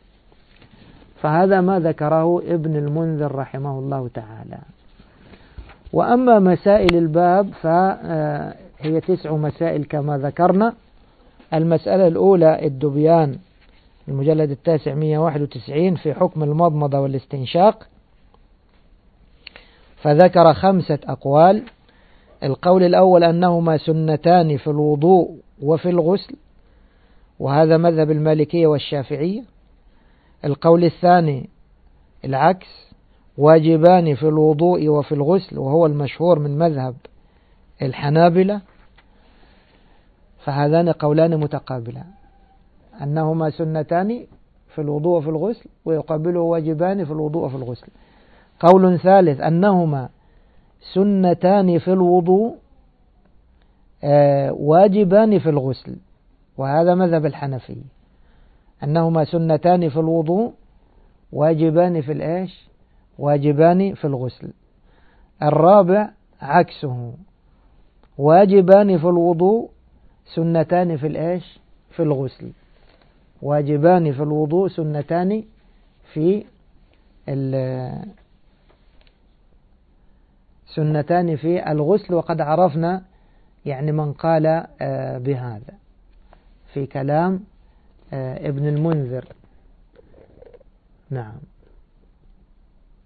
فهذا ما ذكره ابن المنذر رحمه الله تعالى. وأما مسائل الباب فهي تسع مسائل كما ذكرنا. المسألة الأولى الدبيان، المجلد التاسع مئة وواحد وتسعين، في حكم المضمضة والاستنشاق، فذكر خمسة أقوال. القول الأول أنهما سنتان في الوضوء وفي الغسل، وهذا مذهب المالكية والشافعية. القول الثاني العكس، واجبان في الوضوء وفي الغسل، وهو المشهور من مذهب الحنابلة. فهذان قولان متقابلان، أنهما سنتان في الوضوء وفي الغسل، ويقابله واجبان في الوضوء وفي الغسل. قول ثالث أنهما سنتان في الوضوء واجبان في الغسل، وهذا مذهب الحنفية، أنهما سنتان في الوضوء واجبان في الإيش؟ واجبان في الغسل. الرابع عكسه، واجبان في الوضوء سنتان في الإيش؟ في الغسل. واجبان في الوضوء سنتان في سنتان في الغسل. وقد عرفنا يعني من قال بهذا في كلام ابن المنذر. نعم.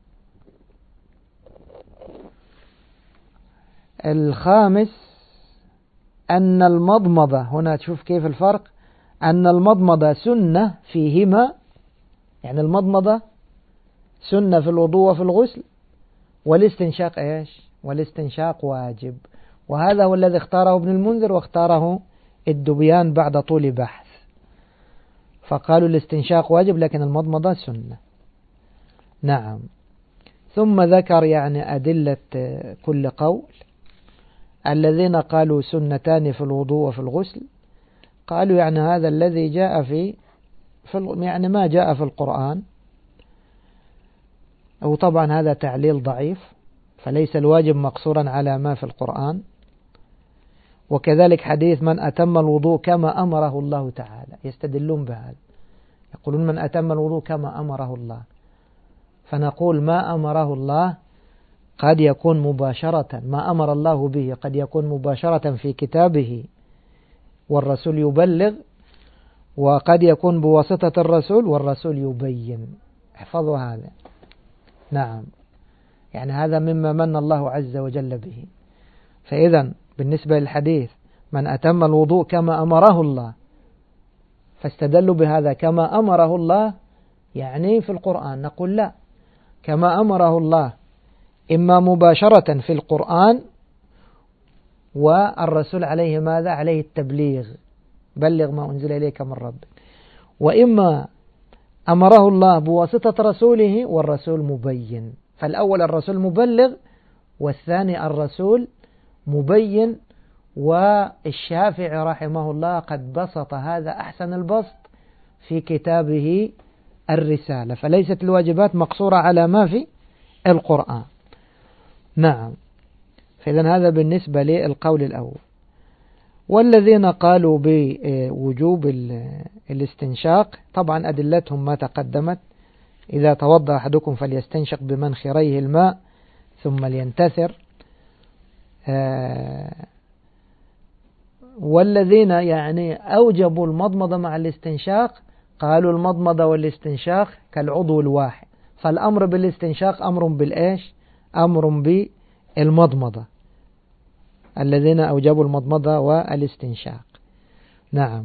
الخامس أن المضمضة، هنا تشوف كيف الفرق، أن المضمضة سنة فيهما، يعني المضمضة سنة في الوضوء وفي الغسل، والاستنشاق إيش؟ والاستنشاق واجب. وهذا هو الذي اختاره ابن المنذر واختاره الدبيان بعد طول بحث، فقالوا الاستنشاق واجب لكن المضمضة سنة. نعم. ثم ذكر يعني أدلة كل قول. الذين قالوا سنتان في الوضوء وفي الغسل قالوا يعني هذا الذي جاء في, في يعني ما جاء في القرآن، وطبعا هذا تعليل ضعيف، فليس الواجب مقصورا على ما في القرآن. وكذلك حديث من أتم الوضوء كما أمره الله تعالى، يستدلون بهذا، يقولون من أتم الوضوء كما أمره الله، فنقول ما أمره الله قد يكون مباشرة، ما أمر الله به قد يكون مباشرة في كتابه والرسول يبلغ، وقد يكون بواسطة الرسول والرسول يبين. احفظوا هذا. نعم، يعني هذا مما من الله عز وجل به. فإذا بالنسبة للحديث من أتم الوضوء كما أمره الله، فاستدلوا بهذا كما أمره الله يعني في القرآن، نقول لا، كما أمره الله إما مباشرة في القرآن والرسول عليه ماذا؟ عليه التبليغ، بلغ ما أنزل إليك من ربك، وإما أمره الله بواسطة رسوله والرسول مبين. فالأول الرسول مبلغ والثاني الرسول مبين. والشافعي رحمه الله قد بسط هذا أحسن البسط في كتابه الرسالة، فليست الواجبات مقصورة على ما في القرآن. نعم. فإذا هذا بالنسبة للقول الأول. والذين قالوا بوجوب الاستنشاق طبعا أدلتهم ما تقدمت، إذا توضأ أحدكم فليستنشق بمنخريه الماء ثم لينتثر. والذين يعني أوجبوا المضمضة مع الاستنشاق قالوا المضمضة والاستنشاق كالعضو الواحد، فالأمر بالاستنشاق أمر بالإيش؟ أمر بالمضمضة. الذين أوجبوا المضمضة والاستنشاق. نعم.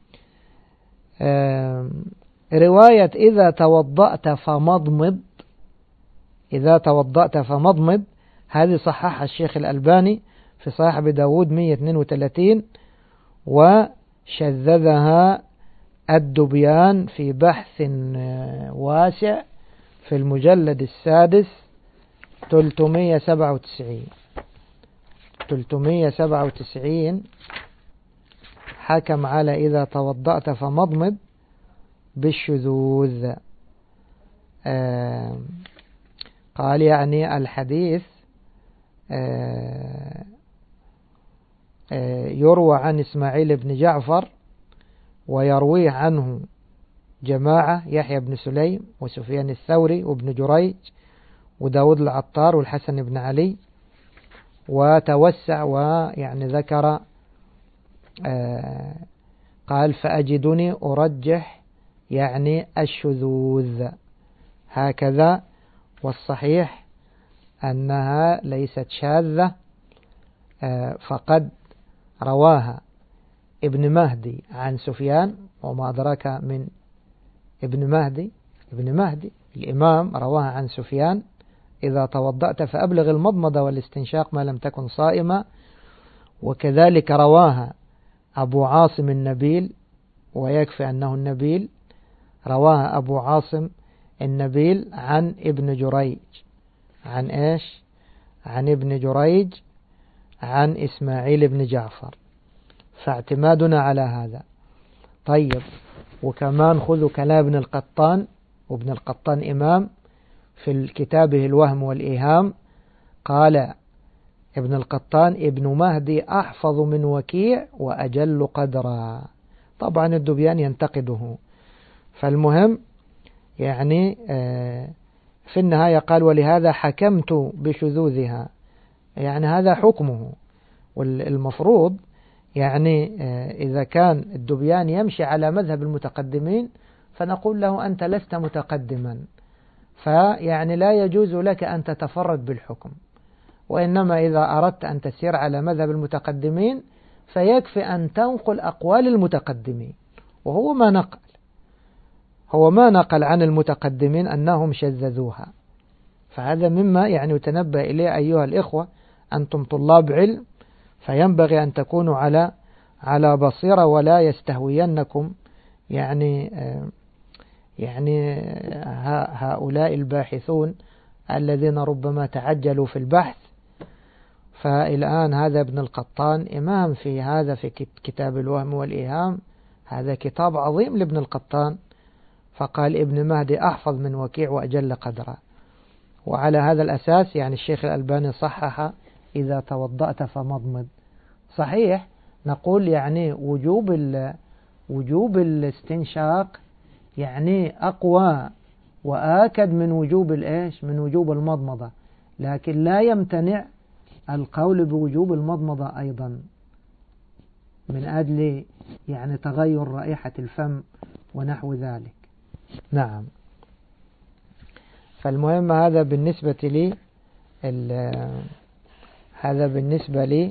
رواية إذا توضأت فمضمض، إذا توضأت فمضمض، هذه صحح الشيخ الألباني في صحيح أبي داود مئة واثنين وثلاثين، وشذذها الدبيان في بحث واسع في المجلد السادس ثلاثمئة وسبعة وتسعين ثلاثمئة وسبعة وتسعين حكم على إذا توضأت فمضمض بالشذوذ. قال يعني الحديث يروى عن إسماعيل بن جعفر ويرويه عنه جماعة، يحيى بن سليم وسفيان الثوري وابن جريج وداود العطار والحسن بن علي، وتوسع ويعني ذكر قال فأجدني أرجح يعني الشذوذ هكذا، والصحيح أنها ليست شاذة، فقد رواها ابن مهدي عن سفيان، وما أدراك من ابن مهدي، ابن مهدي الإمام رواها عن سفيان إذا توضأت فأبلغ المضمضة والاستنشاق ما لم تكن صائمة. وكذلك رواها أبو عاصم النبيل، ويكفي أنه النبيل، رواها أبو عاصم النبيل عن ابن جريج، عن إيش؟ عن ابن جريج عن إسماعيل بن جعفر، فاعتمادنا على هذا. طيب، وكمان خذوا كلام ابن القطان، وابن القطان إمام في كتابه الوهم والإيهام، قال ابن القطان ابن مهدي أحفظ من وكيع وأجل قدرا. طبعا الدبيان ينتقده، فالمهم يعني في النهاية قال ولهذا حكمت بشذوذها، يعني هذا حكمه. والمفروض يعني إذا كان الدبيان يمشي على مذهب المتقدمين فنقول له أنت لست متقدما، فيعني لا يجوز لك أن تتفرد بالحكم. وإنما إذا أردت أن تسير على مذهب المتقدمين فيكفي أن تنقل أقوال المتقدمين، وهو ما نقل هو ما نقل عن المتقدمين أنهم شذذوها. فهذا مما يعني يتنبه إليه أيها الإخوة، أنتم طلاب علم، فينبغي أن تكونوا على على بصيرة، ولا يستهوينكم يعني يعني هؤلاء الباحثون الذين ربما تعجلوا في البحث. فالآن هذا ابن القطان إمام في هذا، في كتاب الوهم والإيهام، هذا كتاب عظيم لابن القطان، فقال ابن مهدي أحفظ من وكيع وأجل قدرا. وعلى هذا الأساس يعني الشيخ الألباني صحح إذا توضأت فمضمض. صحيح، نقول يعني وجوب وجوب الاستنشاق يعني أقوى وآكد من وجوب الإيش من وجوب المضمضة، لكن لا يمتنع القول بوجوب المضمضة أيضا من أجل يعني تغير رائحة الفم ونحو ذلك. نعم. فالمهم هذا بالنسبة لي هذا بالنسبة لي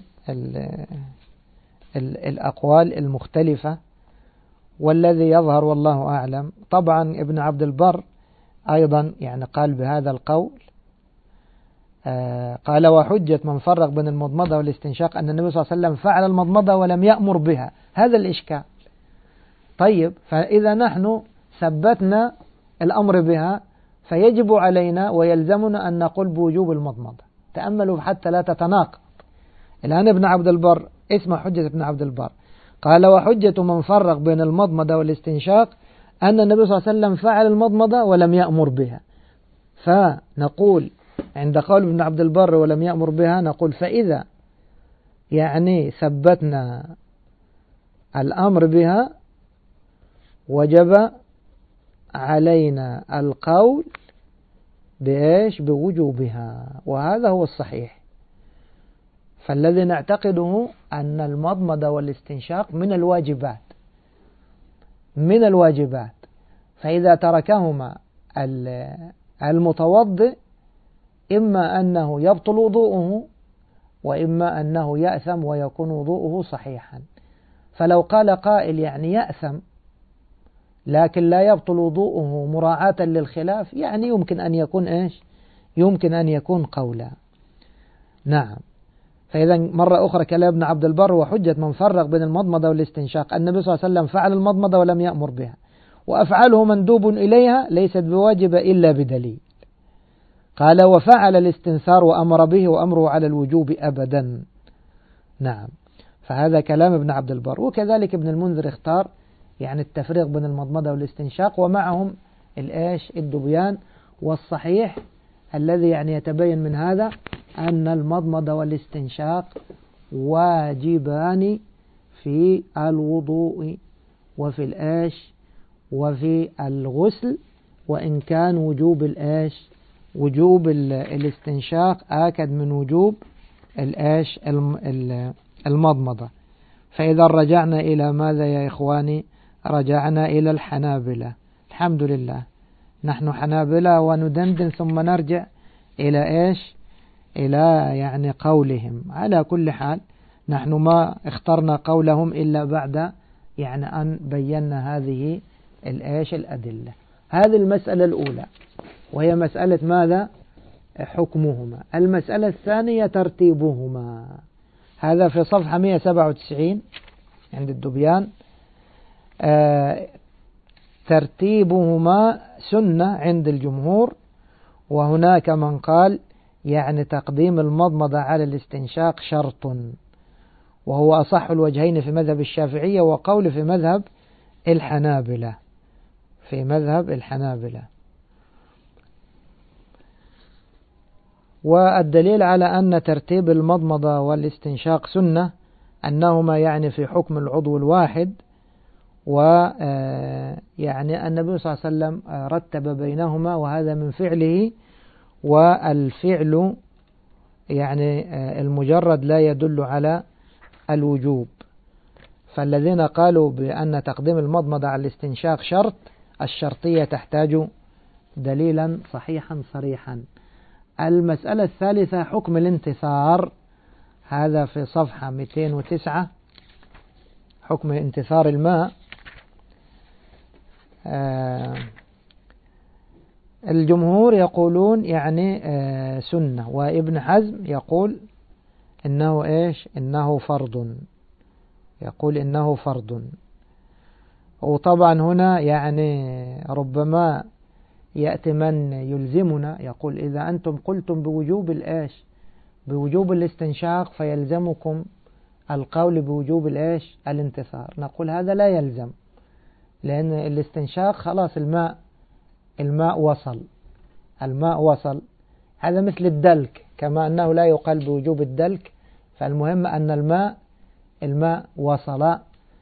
الأقوال المختلفة، والذي يظهر والله أعلم. طبعا ابن عبد البر أيضا يعني قال بهذا القول، قال وحجة من فرق بين المضمضة والاستنشاق أن النبي صلى الله عليه وسلم فعل المضمضة ولم يأمر بها. هذا الإشكال. طيب، فإذا نحن ثبتنا الأمر بها فيجب علينا ويلزمنا أن نقول بوجوب المضمضة. تأملوا حتى لا تتناقض. الآن ابن عبد البر، اسمع حجة ابن عبد البر، قال وحجة من فرق بين المضمضة والاستنشاق أن النبي صلى الله عليه وسلم فعل المضمضة ولم يأمر بها. فنقول عند قول ابن عبد البر ولم يأمر بها، نقول فإذا يعني ثبتنا الأمر بها وجب علينا القول بإيش بوجوبها، وهذا هو الصحيح. فالذي نعتقده أن المضمضة والاستنشاق من الواجبات من الواجبات فإذا تركهما المتوضئ إما أنه يبطل وضوءه وإما أنه يأثم ويكون وضوءه صحيحا. فلو قال قائل يعني يأثم لكن لا يبطل وضوءه مراعاة للخلاف، يعني يمكن أن يكون إيش يمكن أن يكون قولا. نعم. فإذا مرة أخرى كلام ابن عبد البر وحجة من فرق بين المضمضة والاستنشاق النبي صلى الله عليه وسلم فعل المضمضة ولم يأمر بها، وأفعاله مندوب إليها ليست بواجبة إلا بدليل. قال وفعل الاستنثار وأمر به وأمره على الوجوب أبدا. نعم. فهذا كلام ابن عبد البر. وكذلك ابن المنذر اختار يعني التفريق بين المضمضة والاستنشاق، ومعهم الإيش الدبيان. والصحيح الذي يعني يتبين من هذا أن المضمضة والاستنشاق واجبان في الوضوء وفي الإيش وفي الغسل، وإن كان وجوب الإيش وجوب الاستنشاق آكد من وجوب الإيش المضمضة. فإذا رجعنا إلى ماذا يا إخواني؟ رجعنا إلى الحنابلة. الحمد لله نحن حنابلة وندندن ثم نرجع إلى إيش إلى يعني قولهم. على كل حال نحن ما اخترنا قولهم إلا بعد يعني أن بينا هذه الإيش الأدلة. هذه المسألة الأولى وهي مسألة ماذا؟ حكمهما. المسألة الثانية ترتيبهما. هذا في صفحة مئة وسبعة وتسعين عند الدبيان. آه ترتيبهما سنة عند الجمهور، وهناك من قال يعني تقديم المضمضة على الاستنشاق شرط، وهو أصح الوجهين في مذهب الشافعية، وقول في مذهب الحنابلة في مذهب الحنابلة. والدليل على أن ترتيب المضمضة والاستنشاق سنة أنهما يعني في حكم العضو الواحد، ويعني النبي صلى الله عليه وسلم رتب بينهما، وهذا من فعله، والفعل يعني المجرد لا يدل على الوجوب. فالذين قالوا بأن تقديم المضمضة على الاستنشاق شرط، الشرطية تحتاج دليلا صحيحا صريحا. المسألة الثالثة حكم الانتثار، هذا في صفحة مئتين وتسعة. حكم انتثار الماء. آه الجمهور يقولون يعني آه سنة، وابن حزم يقول إنه إيش إنه فرض، يقول إنه فرض. وطبعا هنا يعني ربما يأتي من يلزمنا يقول إذا أنتم قلتم بوجوب الإيش بوجوب الاستنشاق فيلزمكم القول بوجوب الإيش الانتثار. نقول هذا لا يلزم، لأن الاستنشاق خلاص الماء الماء وصل الماء وصل هذا مثل الدلك، كما أنه لا يقال بوجوب الدلك، فالمهم أن الماء الماء وصل،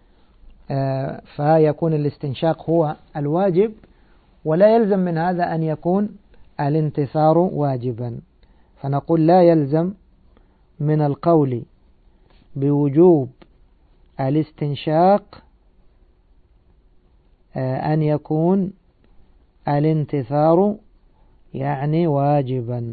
فيكون الاستنشاق هو الواجب، ولا يلزم من هذا أن يكون الانتثار واجبا. فنقول لا يلزم من القول بوجوب الاستنشاق أن يكون الانتثار يعني واجبا،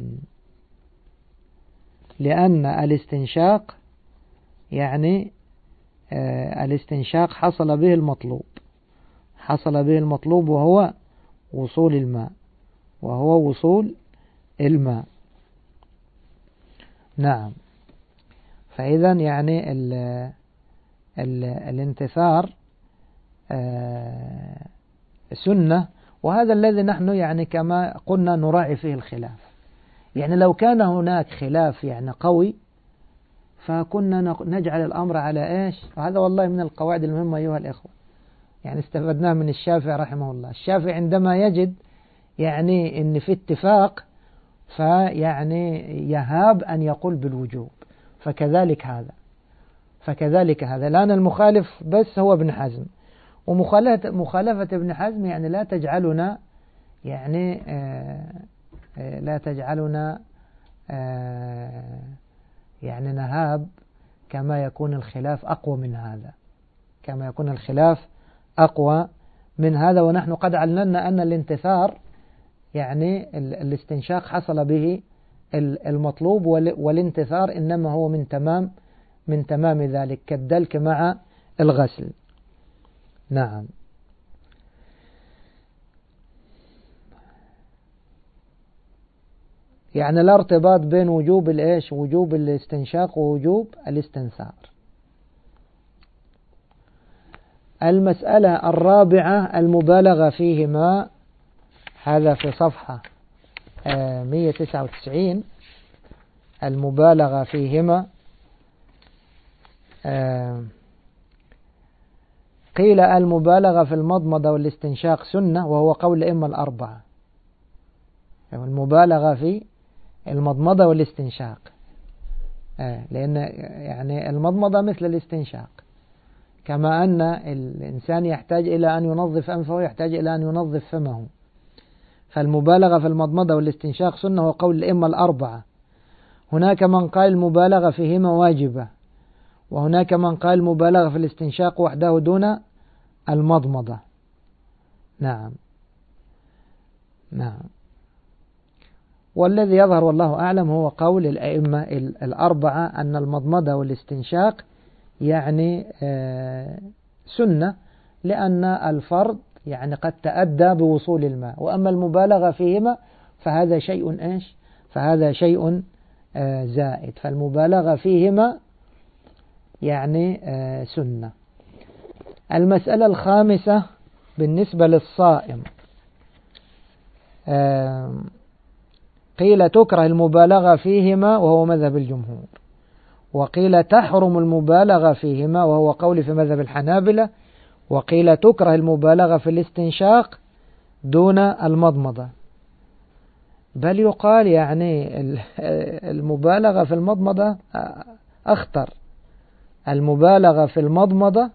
لأن الاستنشاق يعني الاستنشاق حصل به المطلوب حصل به المطلوب وهو وصول الماء وهو وصول الماء. نعم. فإذا يعني ال ال الانتثار سنة، وهذا الذي نحن يعني كما قلنا نراعي فيه الخلاف. يعني لو كان هناك خلاف يعني قوي فكنا نجعل الأمر على إيش، وهذا والله من القواعد المهمة أيها الإخوة، يعني استفدناه من الشافعي رحمه الله. الشافعي عندما يجد يعني إن في اتفاق فيعني يهاب أن يقول بالوجوب، فكذلك هذا فكذلك هذا لأن المخالف بس هو ابن حزم، ومخالفة مخالفة ابن حزم يعني لا تجعلنا يعني آه آه لا تجعلنا آه يعني نهاب، كما يكون الخلاف أقوى من هذا كما يكون الخلاف أقوى من هذا. ونحن قد علمنا أن الانتثار يعني الاستنشاق حصل به المطلوب، والانتثار إنما هو من تمام من تمام ذلك كالدلك مع الغسل. نعم. يعني لا ارتباط بين وجوب الإيش وجوب الاستنشاق ووجوب الاستنثار. المسألة الرابعة المبالغة فيهما، هذا في صفحة مئة وتسعة وتسعين. المبالغة فيهما قيل المبالغة في المضمضة والاستنشاق سنة، وهو قول الأئمة الأربعة. المبالغة في المضمضة والاستنشاق، لأن يعني المضمضة مثل الاستنشاق، كما أن الإنسان يحتاج إلى أن ينظف أنفه يحتاج إلى أن ينظف فمه. فالمبالغة في المضمضة والاستنشاق سنة وقول الأئمة الأربعة. هناك من قال المبالغة فيهما واجبة، وهناك من قال المبالغة في الاستنشاق وحده دون المضمضة. نعم نعم. والذي يظهر والله أعلم هو قول الأئمة الأربعة أن المضمضة والاستنشاق يعني سنة، لأن الفرض يعني قد تأدى بوصول الماء، وأما المبالغة فيهما فهذا شيء إيش فهذا شيء زائد. فالمبالغة فيهما يعني سنة. المسألة الخامسة بالنسبة للصائم، قيل تكره المبالغة فيهما وهو مذهب الجمهور، وقيل تحرم المبالغة فيهما وهو قول في مذهب الحنابلة، وقيل تكره المبالغة في الاستنشاق دون المضمضة. بل يقال يعني المبالغة في المضمضة أخطر المبالغة في المضمضة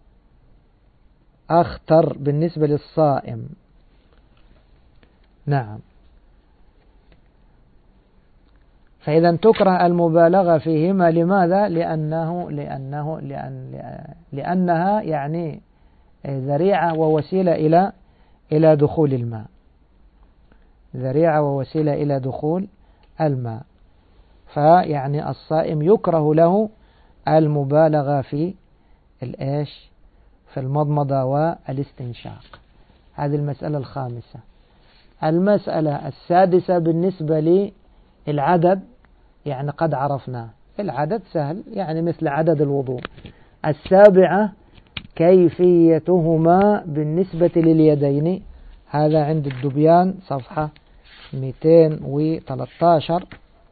أخطر بالنسبة للصائم. نعم. فإذا تكره المبالغة فيهما. لماذا؟ لأنه لأنه لأن لأنها يعني ذريعة ووسيلة إلى إلى دخول الماء ذريعة ووسيلة إلى دخول الماء. فيعني الصائم يكره له المبالغة في الإيش في المضمضة والاستنشاق. هذه المسألة الخامسة. المسألة السادسة بالنسبة للعدد، يعني قد عرفناه، العدد سهل يعني مثل عدد الوضوء. السابعة كيفيتهما بالنسبة لليدين، هذا عند الدبيان صفحة مئتين وثلاثة عشر.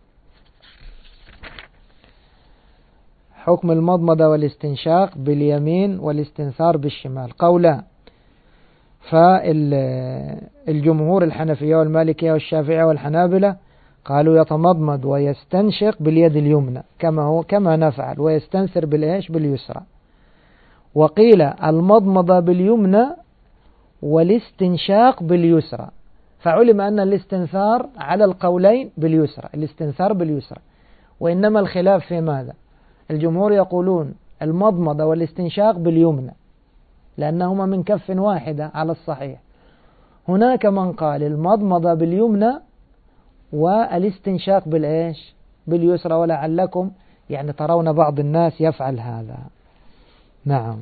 حكم المضمضة والاستنشاق باليمين والاستنثار بالشمال قولا. فالجمهور الحنفية والمالكية والشافعية والحنابلة قالوا يتمضمض ويستنشق باليد اليمنى كما هو كما نفعل، ويستنثر بالإيش باليسرى. وقيل المضمضة باليمنى والاستنشاق باليسرى، فعلم أن الاستنثار على القولين باليسرى، الاستنثار باليسرى. وإنما الخلاف في ماذا؟ الجمهور يقولون المضمضة والاستنشاق باليمنى لأنهما من كف واحدة على الصحيح. هناك من قال المضمضة باليمنى والاستنشاق بالإيش باليسرى، ولعلكم يعني ترون بعض الناس يفعل هذا. نعم.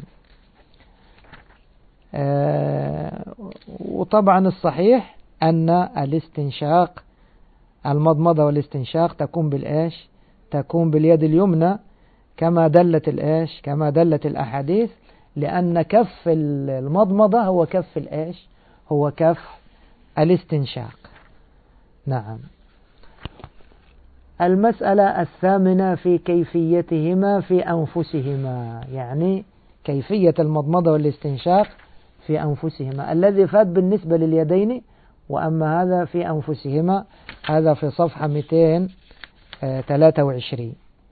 آه وطبعا الصحيح أن الاستنشاق المضمضة والاستنشاق تكون بالإيش تكون باليد اليمنى كما دلت الإيش كما دلت الأحاديث، لأن كف المضمضة هو كف الإيش هو كف الاستنشاق. نعم. المسألة الثامنة في كيفيتهما في أنفسهما، يعني كيفية المضمضة والاستنشاق في أنفسهما. الذي فات بالنسبة لليدين، وأما هذا في أنفسهما هذا في صفحة مئتين وثلاثة وعشرين.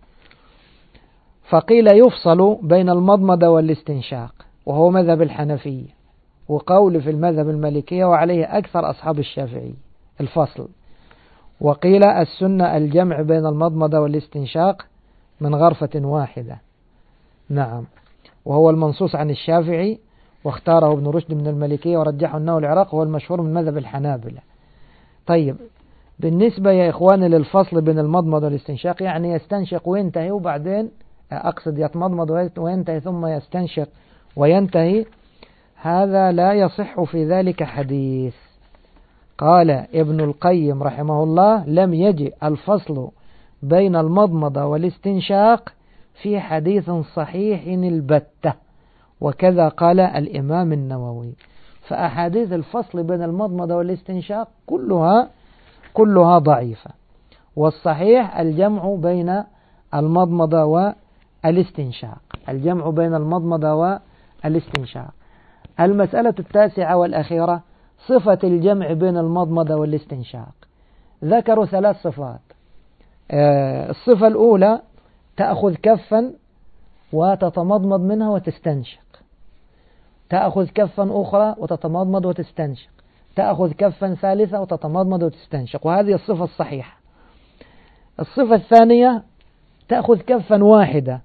فقيل يفصل بين المضمضة والاستنشاق، وهو مذهب الحنفية، وقول في المذهب المالكية وعليه أكثر أصحاب الشافعي الفصل. وقيل السنة الجمع بين المضمضة والاستنشاق من غرفة واحدة. نعم. وهو المنصوص عن الشافعي، واختاره ابن رشد من المالكية ورجحه أنه العراق هو المشهور من مذهب الحنابلة. طيب، بالنسبة يا إخواني للفصل بين المضمضة والاستنشاق، يعني يستنشق وينتهي، وبعدين أقصد يتمضمض وينتهي ثم يستنشق وينتهي، هذا لا يصح في ذلك حديث. قال ابن القيم رحمه الله لم يجئ الفصل بين المضمضة والاستنشاق في حديث صحيح البتة، وكذا قال الإمام النووي. فأحاديث الفصل بين المضمضة والاستنشاق كلها كلها ضعيفة، والصحيح الجمع بين المضمضة والاستنشاق الجمع بين المضمضة والاستنشاق. المسألة التاسعة والأخيرة صفة الجمع بين المضمضة والاستنشاق. ذكروا ثلاث صفات. الصفة الأولى تأخذ كفا وتتمضمض منها وتستنشق، تأخذ كفا أخرى وتتمضمض وتستنشق، تأخذ كفا ثالثة وتتمضمض وتستنشق، وهذه الصفة الصحيحة. الصفة الثانية تأخذ كفا واحدة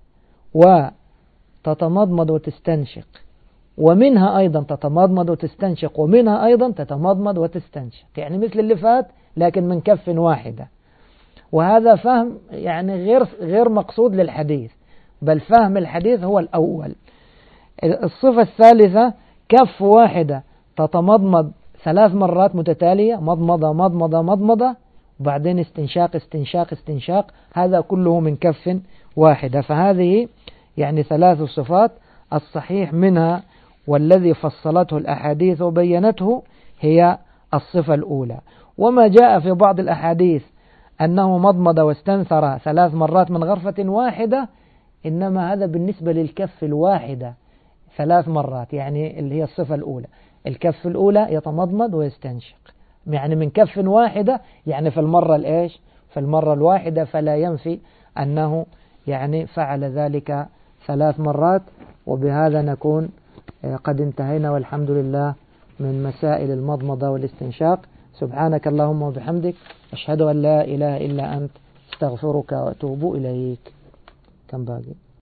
وتتمضمض وتستنشق، ومنها أيضا تتمضمض وتستنشق، ومنها أيضا تتمضمض وتستنشق، يعني مثل اللي فات لكن من كف واحدة. وهذا فهم يعني غير غير مقصود للحديث، بل فهم الحديث هو الأول. الصفة الثالثة كف واحدة تتمضمض ثلاث مرات متتالية، مضمضة مضمضة مضمضة، وبعدين استنشاق استنشاق استنشاق، هذا كله من كف واحدة. فهذه يعني ثلاث صفات. الصحيح منها والذي فصلته الأحاديث وبينته هي الصفة الأولى. وما جاء في بعض الأحاديث أنه مضمض واستنثر ثلاث مرات من غرفة واحدة، إنما هذا بالنسبة للكف الواحدة ثلاث مرات، يعني اللي هي الصفة الأولى. الكف الأولى يتمضمض ويستنشق، يعني من كف واحدة، يعني في المرة الإيش في المرة الواحدة، فلا ينفي أنه يعني فعل ذلك ثلاث مرات. وبهذا نكون قد انتهينا والحمد لله من مسائل المضمضة والاستنشاق. سبحانك اللهم وبحمدك، أشهد أن لا إله إلا أنت، استغفرك وأتوب إليك. كم باقي؟